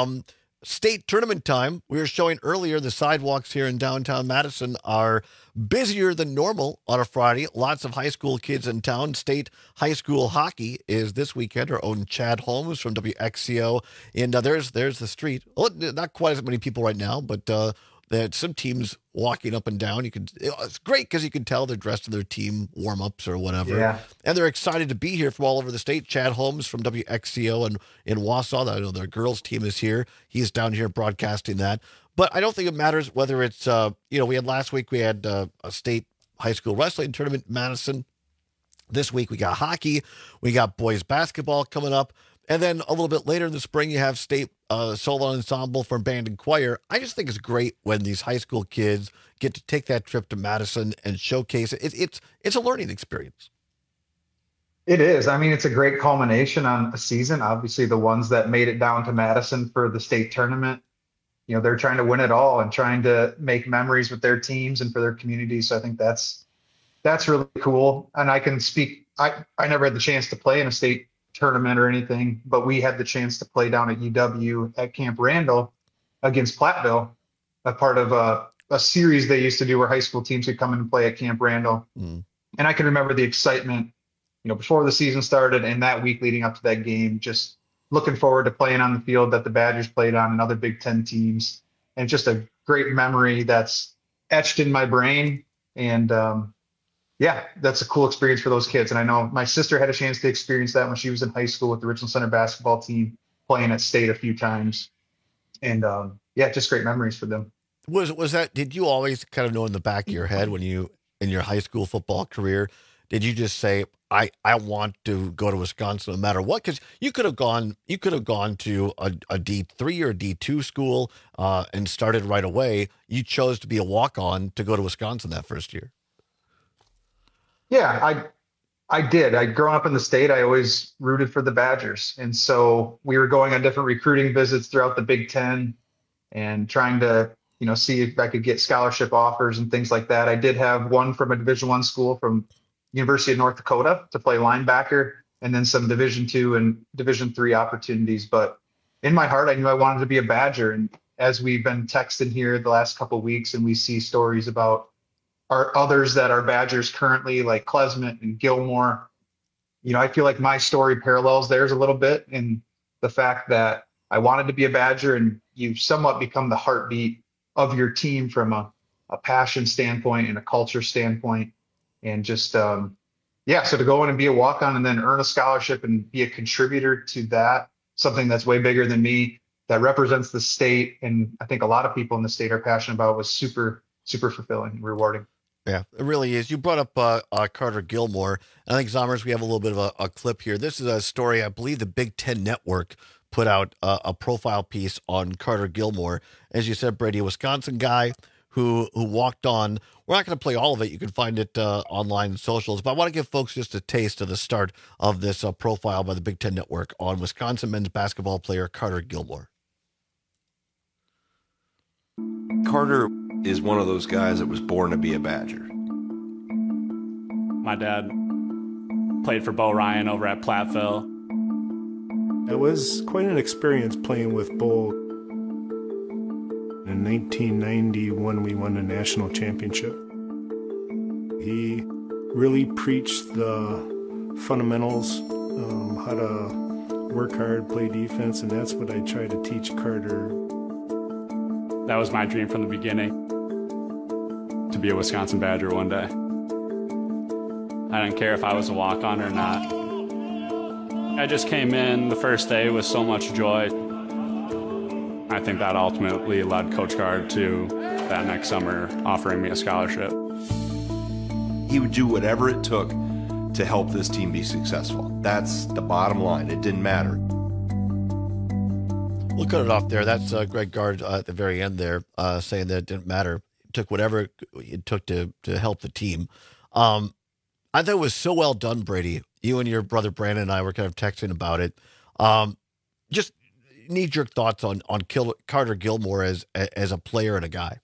State tournament time. We were showing earlier the sidewalks here in downtown Madison are busier than normal on a Friday. Lots of high school kids in town. State high school hockey is this weekend. Our own Chad Holmes from WXCO. And there's the street. Well, not quite as many people right now, but there's some teams walking up and down. It's great because you can tell they're dressed in their team warm-ups or whatever. Yeah. And they're excited to be here from all over the state. Chad Holmes from WXCO and in Wausau. I know their girls team is here. He's down here broadcasting that. But I don't think it matters whether it's, we had last week, we had a state high school wrestling tournament in Madison. This week we got hockey. We got boys basketball coming up. And then a little bit later in the spring, you have state solo ensemble from band and choir. I just think it's great when these high school kids get to take that trip to Madison and showcase it. It's a learning experience. It is. I mean, it's a great culmination on a season. Obviously, the ones that made it down to Madison for the state tournament, they're trying to win it all and trying to make memories with their teams and for their communities. So I think that's really cool. And I can speak. I never had the chance to play in a state tournament or anything, but we had the chance to play down at UW at Camp Randall against Platteville, a part of a series they used to do where high school teams could come in and play at Camp Randall. And I can remember the excitement, before the season started and that week leading up to that game, just looking forward to playing on the field that the Badgers played on and other Big Ten teams. And just a great memory that's etched in my brain. And that's a cool experience for those kids. And I know my sister had a chance to experience that when she was in high school with the Richland Center basketball team, playing at state a few times. And just great memories for them. Was that, did you always kind of know in the back of your head when you, in your high school football career, did you just say, I want to go to Wisconsin no matter what? Because you could have gone to a D3 or a D2 school and started right away. You chose to be a walk-on to go to Wisconsin that first year. Yeah, I did. Growing up in the state, I always rooted for the Badgers. And so we were going on different recruiting visits throughout the Big Ten and trying to, see if I could get scholarship offers and things like that. I did have one from a Division I school from University of North Dakota to play linebacker, and then some Division II and Division III opportunities. But in my heart, I knew I wanted to be a Badger. And as we've been texting here the last couple of weeks, and we see stories about our others that are Badgers currently, like Klesmit and Gilmore, I feel like my story parallels theirs a little bit in the fact that I wanted to be a Badger, and you somewhat become the heartbeat of your team from a passion standpoint and a culture standpoint. And just, so to go in and be a walk-on and then earn a scholarship and be a contributor to that, something that's way bigger than me, that represents the state, and I think a lot of people in the state are passionate about, was super, super fulfilling and rewarding. Yeah, it really is. You brought up Carter Gilmore. I think, Zommers, we have a little bit of a clip here. This is a story, I believe the Big Ten Network put out a profile piece on Carter Gilmore. As you said, Brady, a Wisconsin guy who walked on. We're not going to play all of it. You can find it online in socials. But I want to give folks just a taste of the start of this profile by the Big Ten Network on Wisconsin men's basketball player Carter Gilmore. Carter is one of those guys that was born to be a Badger. My dad played for Bo Ryan over at Platteville. It was quite an experience playing with Bo. In 1991, we won a national championship. He really preached the fundamentals, how to work hard, play defense, and that's what I try to teach Carter. That was my dream from the beginning, to be a Wisconsin Badger one day. I didn't care if I was a walk-on or not. I just came in the first day with so much joy. I think that ultimately led Coach Gard to that next summer offering me a scholarship. He would do whatever it took to help this team be successful. That's the bottom line. It didn't matter. We'll cut it off there. That's Greg Gard at the very end there saying that it didn't matter. It took whatever it took to help the team. I thought it was so well done, Brady. You and your brother Brandon and I were kind of texting about it. Just knee-jerk thoughts on Carter Gilmore as a player and a guy.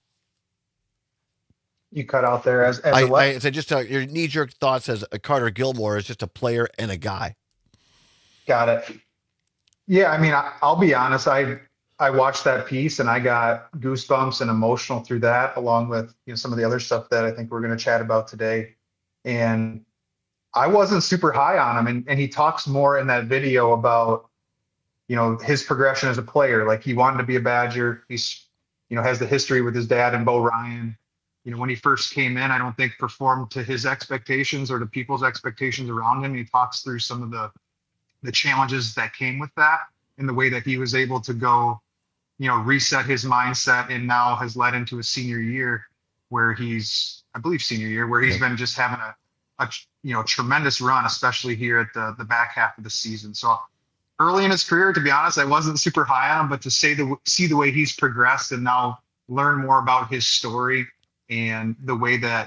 You cut out there as a what? I said just your knee-jerk thoughts as a Carter Gilmore as just a player and a guy. Got it. Yeah, I mean, I'll be honest. I watched that piece and I got goosebumps and emotional through that, along with some of the other stuff that I think we're going to chat about today. And I wasn't super high on him, and he talks more in that video about his progression as a player. Like, he wanted to be a Badger. He's has the history with his dad and Bo Ryan. When he first came in, I don't think performed to his expectations or to people's expectations around him. He talks through some of the challenges that came with that, and the way that he was able to go, reset his mindset, and now has led into a senior year where he's been just having a tremendous run, especially here at the back half of the season. So early in his career, to be honest, I wasn't super high on him, but to see the way he's progressed and now learn more about his story and the way that,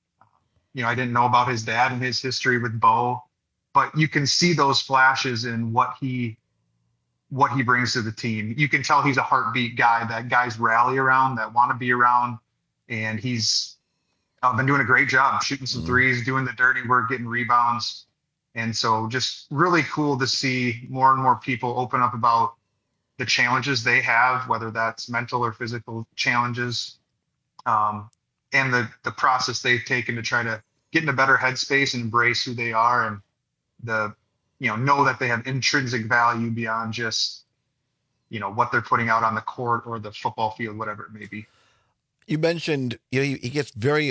I didn't know about his dad and his history with Bo, but you can see those flashes in what he brings to the team. You can tell he's a heartbeat guy that guys rally around, that want to be around. And he's been doing a great job shooting some threes, doing the dirty work, getting rebounds. And so just really cool to see more and more people open up about the challenges they have, whether that's mental or physical challenges, and the process they've taken to try to get in a better headspace and embrace who they are, and know that they have intrinsic value beyond just, what they're putting out on the court or the football field, whatever it may be. You mentioned, he gets very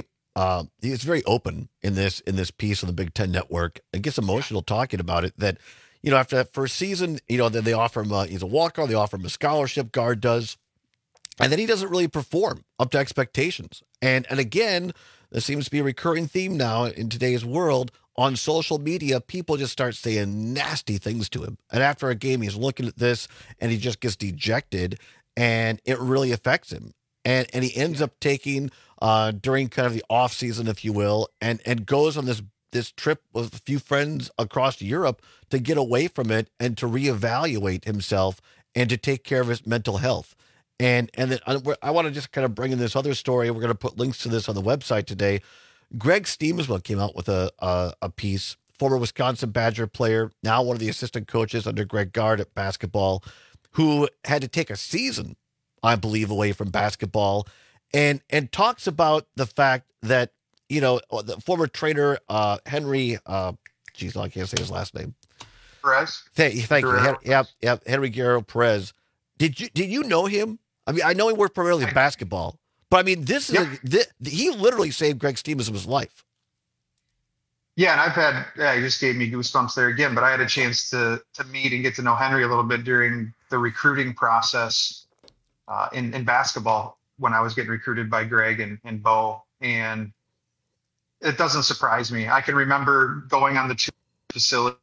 open in this piece on the Big Ten Network. It gets emotional talking about it. That after that first season, then they offer him he's a walk-on. They offer him a scholarship. Gard does, and then he doesn't really perform up to expectations. And again, there seems to be a recurring theme now in today's world. on social media, people just start saying nasty things to him. And after a game, he's looking at this and he just gets dejected, and it really affects him. And he ends up taking during kind of the off season, if you will, and goes on this trip with a few friends across Europe to get away from it and to reevaluate himself and to take care of his mental health. And then I want to just kind of bring in this other story. We're going to put links to this on the website today. Greg Steemsma came out with a piece, former Wisconsin Badger player, now one of the assistant coaches under Greg Gard at basketball, who had to take a season, I believe, away from basketball, and talks about the fact that, you know, the former trainer, Henry, I can't say his last name. Perez. Thank you. Yep. Henry Guerrero Perez. Did you know him? I mean, I know he worked primarily in basketball, but I mean, he literally saved Greg Steemsma's life. Yeah, and you just gave me goosebumps there again, but I had a chance to meet and get to know Henry a little bit during the recruiting process in basketball when I was getting recruited by Greg and Bo, and it doesn't surprise me. I can remember going on the facility.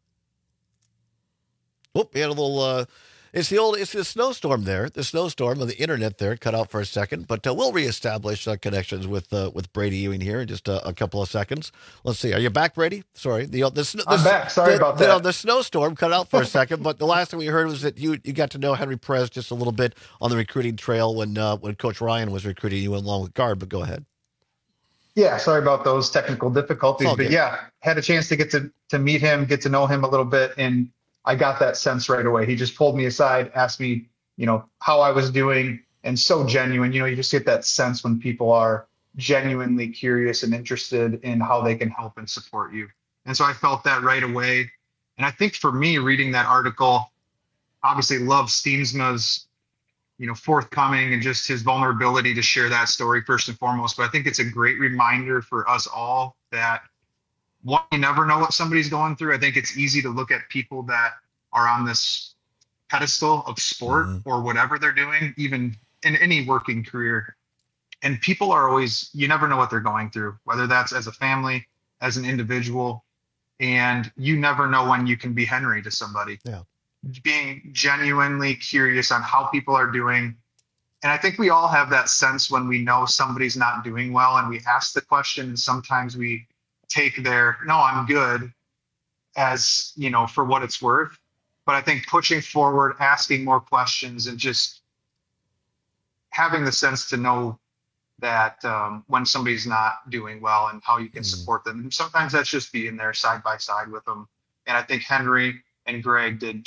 Oh, we had a little, it's the snowstorm there. The snowstorm on the internet there cut out for a second, but we'll reestablish connections with Brady Ewing here in just a couple of seconds. Let's see. Are you back, Brady? Sorry. I'm back. Sorry about that. The snowstorm cut out for a second, but the last thing we heard was that you got to know Henry Perez just a little bit on the recruiting trail when Coach Ryan was recruiting you along with Gard, but go ahead. Yeah, sorry about those technical difficulties, but yeah, had a chance to get to meet him, get to know him a little bit, and I got that sense right away. He just pulled me aside, asked me, you know, how I was doing, and so genuine. You know, you just get that sense when people are genuinely curious and interested in how they can help and support you. And so I felt that right away. And I think for me, reading that article, obviously love Steemsma's, you know, forthcoming and just his vulnerability to share that story first and foremost. But I think it's a great reminder for us all that, one, you never know what somebody's going through. I think it's easy to look at people that are on this pedestal of sport or whatever they're doing, even in any working career. And people are always, you never know what they're going through, whether that's as a family, as an individual. And you never know when you can be Henry to somebody. Yeah. Being genuinely curious on how people are doing. And I think we all have that sense when we know somebody's not doing well and we ask the question, and sometimes we take their "no, I'm good" as, you know, for what it's worth. But I think pushing forward, asking more questions, and just having the sense to know that when somebody's not doing well and how you can support them. And sometimes that's just being there side by side with them. And I think Henry and Greg did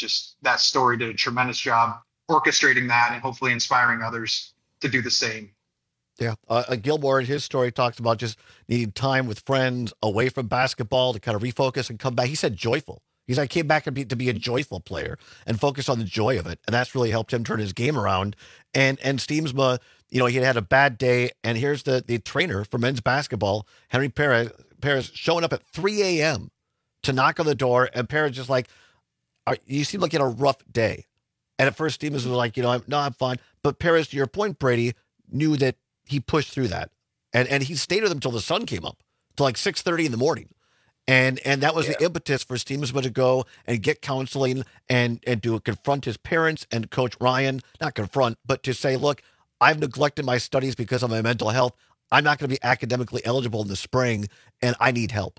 a tremendous job orchestrating that and hopefully inspiring others to do the same. Yeah. Gilmore in his story talks about just needing time with friends away from basketball to kind of refocus and come back. He said joyful. He's like, came back to be a joyful player and focus on the joy of it. And that's really helped him turn his game around. And Steemsma, you know, he had a bad day. And here's the trainer for men's basketball, Henry Perez, showing up at 3 a.m. to knock on the door. And Perez just like, you seem like you had a rough day. And at first Steemsma was like, you know, I'm fine. But Perez, to your point, Brady, knew that he pushed through that. And he stayed with him until the sun came up, till like 6:30 in the morning. And that was the impetus for Steemsma to go and get counseling and to confront his parents and Coach Ryan, not confront, but to say, look, I've neglected my studies because of my mental health. I'm not going to be academically eligible in the spring, and I need help.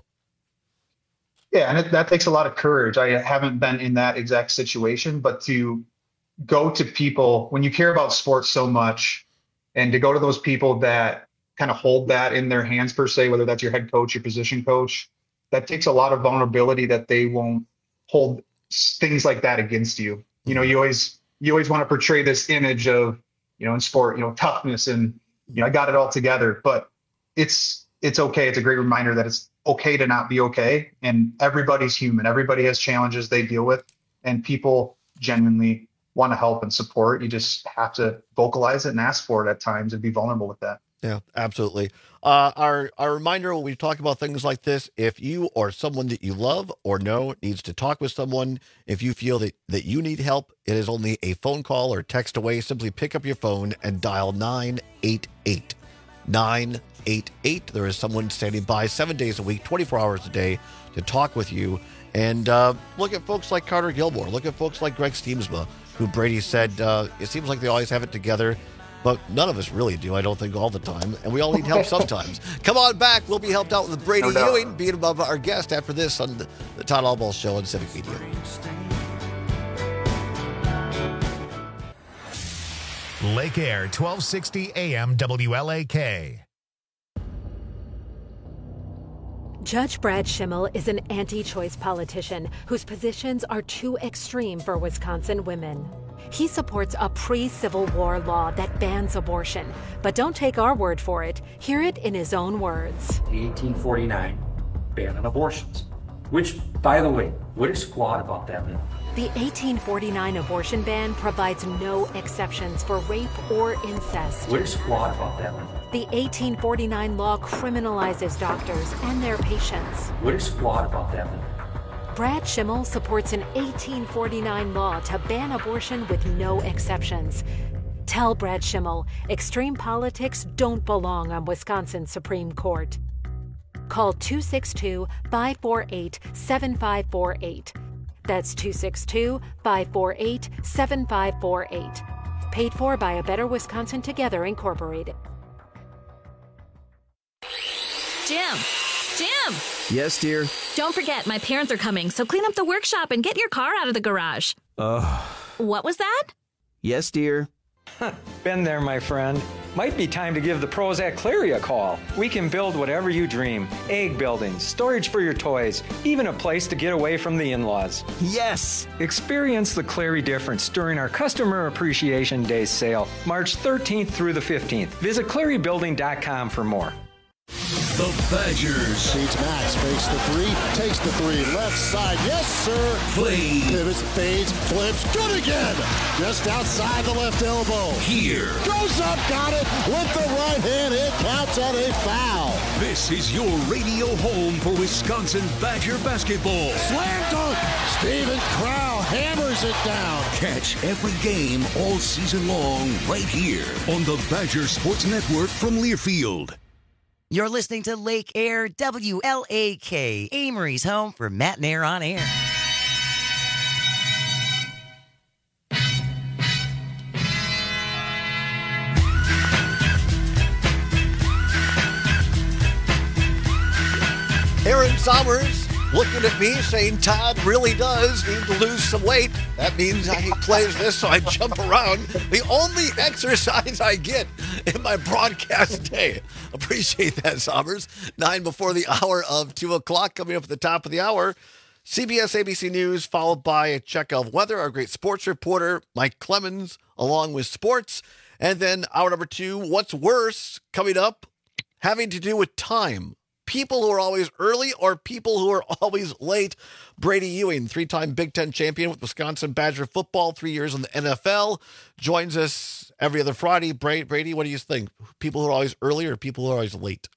Yeah, and that takes a lot of courage. I haven't been in that exact situation, but to go to people when you care about sports so much and to go to those people that kind of hold that in their hands per se, whether that's your head coach, your position coach, that takes a lot of vulnerability that they won't hold things like that against you. You know, you always want to portray this image of, you know, in sport, you know, toughness and, you know, I got it all together, but it's okay. It's a great reminder that it's okay to not be okay. And everybody's human. Everybody has challenges they deal with, and people genuinely want to help and support. You just have to vocalize it and ask for it at times and be vulnerable with that. Yeah, absolutely. Our reminder when we talk about things like this, if you or someone that you love or know needs to talk with someone, if you feel that you need help, it is only a phone call or text away. Simply pick up your phone and dial 988. 988. 888. There is someone standing by 7 days a week, 24 hours a day to talk with you. And look at folks like Carter Gilmore. Look at folks like Greg Steemsma, who Brady said it seems like they always have it together. But none of us really do, I don't think, all the time. And we all need help sometimes. Come on back. We'll be helped out with Brady Ewing being above our guest after this on the Todd Albaugh Show on Civic Media. Lake Air, 1260 AM WLAK. Judge Brad Schimmel is an anti-choice politician whose positions are too extreme for Wisconsin women. He supports a pre-Civil War law that bans abortion. But don't take our word for it. Hear it in his own words. The 1849 ban on abortions. Which, by the way, what is flawed about that law? The 1849 abortion ban provides no exceptions for rape or incest. What is flawed about that law? The 1849 law criminalizes doctors and their patients. What is flawed about that law? Brad Schimmel supports an 1849 law to ban abortion with no exceptions. Tell Brad Schimmel extreme politics don't belong on Wisconsin's Supreme Court. Call 262-548-7548. That's 262-548-7548. Paid for by A Better Wisconsin Together, Incorporated. Jim! Yes, dear. Don't forget, my parents are coming, so clean up the workshop and get your car out of the garage. What was that? Yes, dear. Been there, my friend. Might be time to give the pros at Cleary a call. We can build whatever you dream. Egg buildings, storage for your toys, even a place to get away from the in-laws. Yes! Experience the Cleary difference during our Customer Appreciation Day sale, March 13th through the 15th. Visit clearybuilding.com for more. The Badgers. Feeds Max, fakes the three, takes the three, left side, yes sir. Play. Pivots, fades, flips, good again. Just outside the left elbow. Here. Goes up, got it, with the right hand, it counts at a foul. This is your radio home for Wisconsin Badger basketball. Slam dunk, Steven Crowl hammers it down. Catch every game all season long right here on the Badger Sports Network from Learfield. You're listening to Lake Air WLAK, Amory's home for Matt and Air on Air. Aaron Sommers looking at me saying Todd really does need to lose some weight. That means he plays this so I jump around. The only exercise I get in my broadcast day. Appreciate that, Sommers. 9 before the hour of 2 o'clock. Coming up at the top of the hour, CBS ABC News, followed by a check of weather. Our great sports reporter, Mike Clemens, along with sports. And then hour number 2, what's worse, coming up, having to do with time. People who are always early or people who are always late. Brady Ewing, 3-time Big Ten champion with Wisconsin Badger football, 3 years in the NFL, joins us every other Friday. Brady, what do you think? People who are always early or people who are always late?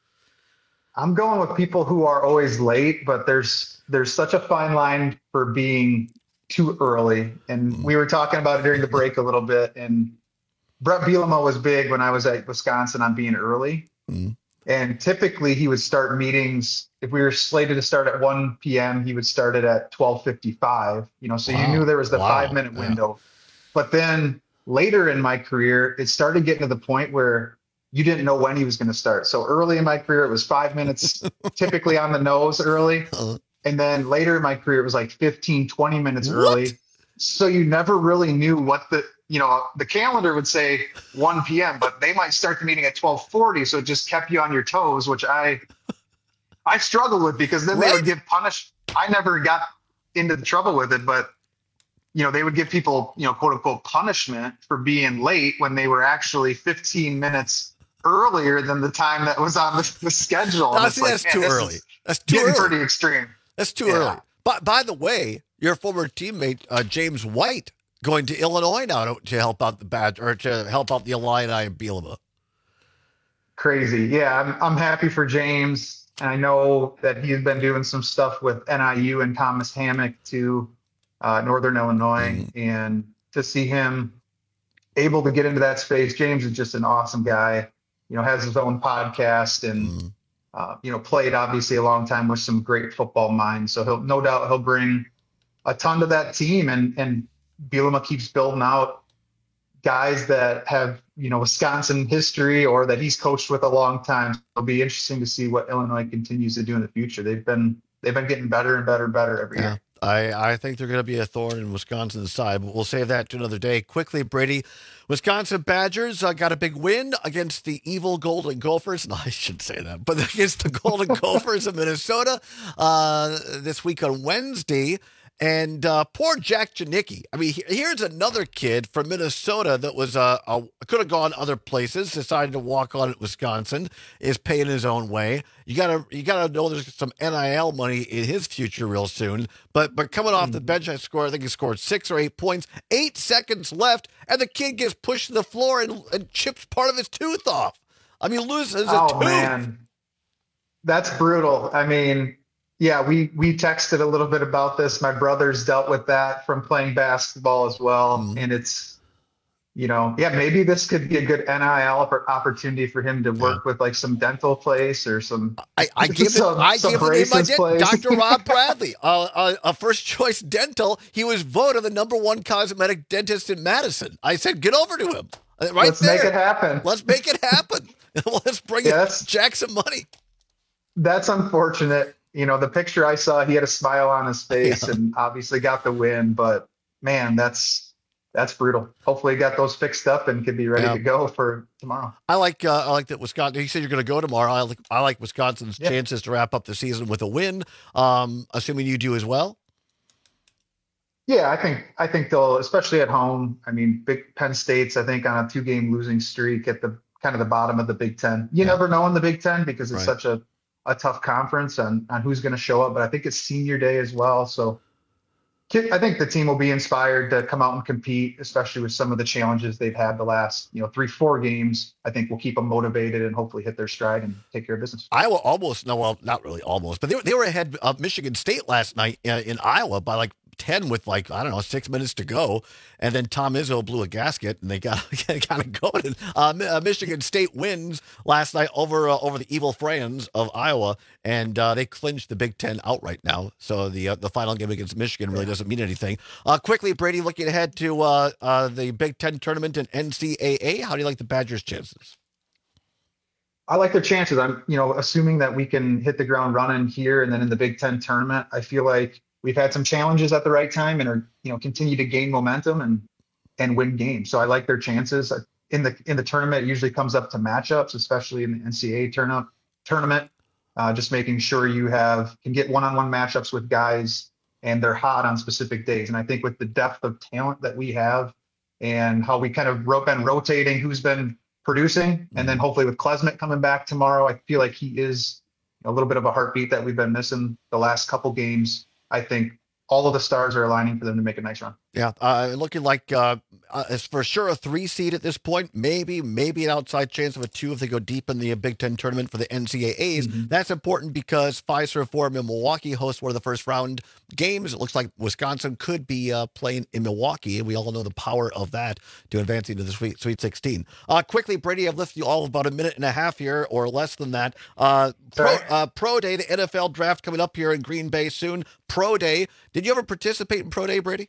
I'm going with people who are always late, but there's such a fine line for being too early. And we were talking about it during the break a little bit. And Brett Bielema was big when I was at Wisconsin on being early. And typically he would start meetings. If we were slated to start at 1 p.m., he would start it at 12:55, so you knew there was the 5-minute window. But then later in my career, it started getting to the point where you didn't know when he was going to start. So early in my career, it was 5 minutes, typically on the nose early. And then later in my career, it was like 15, 20 minutes early. So you never really knew what the calendar would say 1 p.m., but they might start the meeting at 12:40. So it just kept you on your toes, which I struggled with because then they would give I never got into the trouble with it, but they would give people, quote unquote punishment for being late when they were actually 15 minutes earlier than the time that was on the schedule. No, that's too early. That's too early. Pretty extreme. That's too early. But by the way, your former teammate, James White, going to Illinois now to help out the Badger, or to help out the Illini and Bielema. Crazy. Yeah, I'm happy for James. And I know that he's been doing some stuff with NIU and Thomas Hammock to Northern Illinois. And to see him able to get into that space, James is just an awesome guy. has his own podcast and, played obviously a long time with some great football minds. So he'll bring a ton to that team, and Bielema keeps building out guys that have, Wisconsin history or that he's coached with a long time. It'll be interesting to see what Illinois continues to do in the future. They've been getting better and better and better every year. I think they're going to be a thorn in Wisconsin's side, but we'll save that to another day. Quickly, Brady, Wisconsin Badgers got a big win against the evil Golden Gophers. No, I shouldn't say that, but against the Golden Gophers of Minnesota this week on Wednesday. And poor Jack Janicki. I mean, here's another kid from Minnesota that was could have gone other places, decided to walk on at Wisconsin, is paying his own way. You gotta know there's some NIL money in his future real soon. But coming off the bench, I think he scored 6 or 8 points, 8 seconds left, and the kid gets pushed to the floor and chips part of his tooth off. I mean, loses a tooth. Man, that's brutal. I mean. Yeah, we texted a little bit about this. My brother's dealt with that from playing basketball as well. And it's, maybe this could be a good NIL opportunity for him to work with like some dental place or some. I give him my Dr. Rob Bradley, a first choice dental. He was voted the #1 cosmetic dentist in Madison. I said, get over to him. Let's make it happen. Let's make it happen. Let's bring Jack some money. That's unfortunate. The picture I saw, he had a smile on his face and obviously got the win, but man, that's brutal. Hopefully he got those fixed up and could be ready to go for tomorrow. I like that Wisconsin. You said you're going to go tomorrow. I like Wisconsin's chances to wrap up the season with a win. Assuming you do as well. Yeah, I think they'll, especially at home. I mean, Big Penn State's, I think, on a 2-game losing streak at the kind of the bottom of the Big Ten. You never know in the Big Ten because it's such a tough conference on who's going to show up, but I think it's senior day as well. So I think the team will be inspired to come out and compete, especially with some of the challenges they've had the last, 3-4 games. I think will keep them motivated and hopefully hit their stride and take care of business. Iowa not really almost, but they were ahead of Michigan State last night in Iowa by like 10 with 6 minutes to go, and then Tom Izzo blew a gasket and they got kind of going. Michigan State wins last night over the evil Friends of Iowa, and they clinched the Big Ten outright now. So the final game against Michigan really doesn't mean anything. Quickly, Brady, looking ahead to the Big Ten tournament and NCAA, how do you like the Badgers' chances? I like their chances. I'm assuming that we can hit the ground running here, and then in the Big Ten tournament, I feel like we've had some challenges at the right time and are, continue to gain momentum and win games. So I like their chances in the tournament. It usually comes up to matchups, especially in the NCAA tournament. Just making sure you can get one-on-one matchups with guys and they're hot on specific days. And I think with the depth of talent that we have and how we kind of been rotating who's been producing, and then hopefully with Klesmit coming back tomorrow, I feel like he is a little bit of a heartbeat that we've been missing the last couple games. I think all of the stars are aligning for them to make a nice run. Yeah, looking like it's for sure a 3 seed at this point. Maybe an outside chance of a 2 if they go deep in the Big Ten tournament for the NCAAs. Mm-hmm. That's important because Fiserv Forum in Milwaukee hosts one of the first round games. It looks like Wisconsin could be playing in Milwaukee, and we all know the power of that to advancing to the Sweet 16. Quickly, Brady, I've listed you all about a minute and a half here, or less than that. Pro Day, the NFL draft coming up here in Green Bay soon. Pro Day. Did you ever participate in Pro Day, Brady?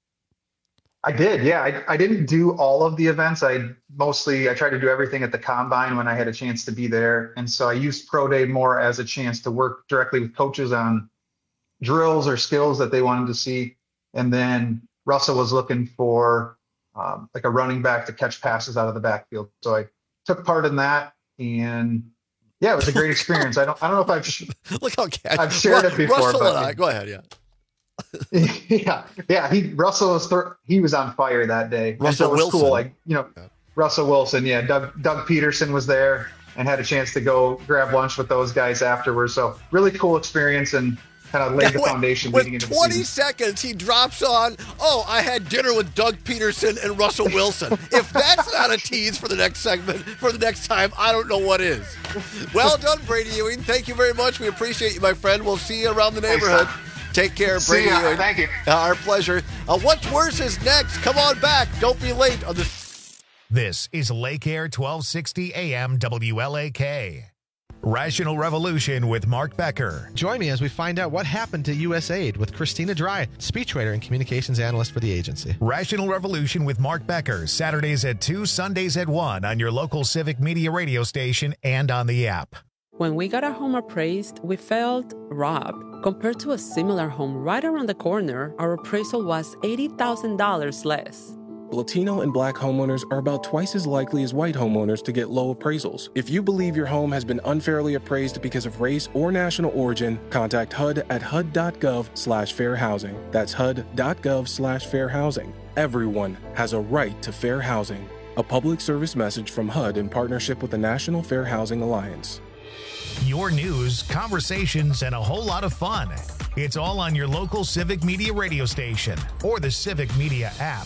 I did, yeah. I didn't do all of the events. I tried to do everything at the Combine when I had a chance to be there. And so I used Pro Day more as a chance to work directly with coaches on drills or skills that they wanted to see. And then Russell was looking for like a running back to catch passes out of the backfield. So I took part in that, and yeah, it was a great experience. I don't know if I've shared it before. Russell and I, go ahead, yeah. Russell was on fire that day. Russell Wilson. Cool. Russell Wilson. Yeah. Doug Peterson was there and had a chance to go grab lunch with those guys afterwards. So really cool experience and kind of laid the foundation leading into the season. With 20 seconds, he drops on, I had dinner with Doug Peterson and Russell Wilson. If that's not a tease for the next segment, for the next time, I don't know what is. Well done, Brady Ewing. Thank you very much. We appreciate you, my friend. We'll see you around the neighborhood. Take care, Brady. Thank you. Our pleasure. What's Worse is next. Come on back. Don't be late on this. This is Lake Air 1260 AM WLAK. Rational Revolution with Mark Becker. Join me as we find out what happened to USAID with Christina Dry, speechwriter and communications analyst for the agency. Rational Revolution with Mark Becker, Saturdays at 2, Sundays at 1 on your local Civic Media radio station and on the app. When we got our home appraised, we felt robbed. Compared to a similar home right around the corner, our appraisal was $80,000 less. Latino and Black homeowners are about twice as likely as white homeowners to get low appraisals. If you believe your home has been unfairly appraised because of race or national origin, contact HUD at hud.gov/fair housing. That's hud.gov/fair housing. Everyone has a right to fair housing. A public service message from HUD in partnership with the National Fair Housing Alliance. Your news, conversations, and a whole lot of fun. It's all on your local Civic Media radio station or the Civic Media app.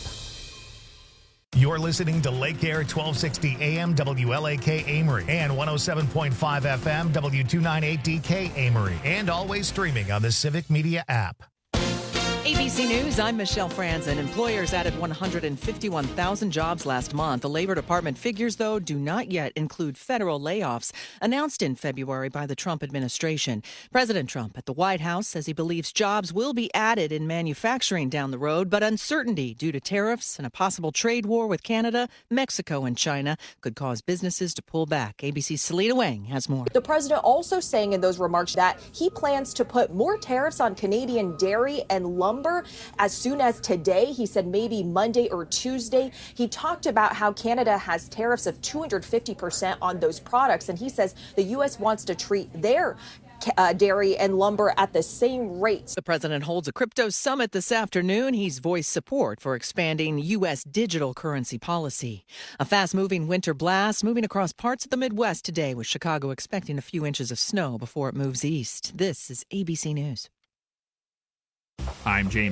You're listening to Lake Air 1260 AM WLAK Amory and 107.5 FM W298DK Amory, and always streaming on the Civic Media app. ABC News, I'm Michelle Franzen. Employers added 151,000 jobs last month. The Labor Department figures, though, do not yet include federal layoffs announced in February by the Trump administration. President Trump at the White House says he believes jobs will be added in manufacturing down the road, but uncertainty due to tariffs and a possible trade war with Canada, Mexico, and China could cause businesses to pull back. ABC's Selena Wang has more. The president also saying in those remarks that he plans to put more tariffs on Canadian dairy and lumber as soon as today. He said maybe Monday or Tuesday. He talked about how Canada has tariffs of 250% on those products, and he says the U.S. wants to treat their dairy and lumber at the same rates. The president holds a crypto summit this afternoon. He's voiced support for expanding U.S. digital currency policy. A fast-moving winter blast moving across parts of the Midwest today, with Chicago expecting a few inches of snow before it moves east. This is ABC News. I'm James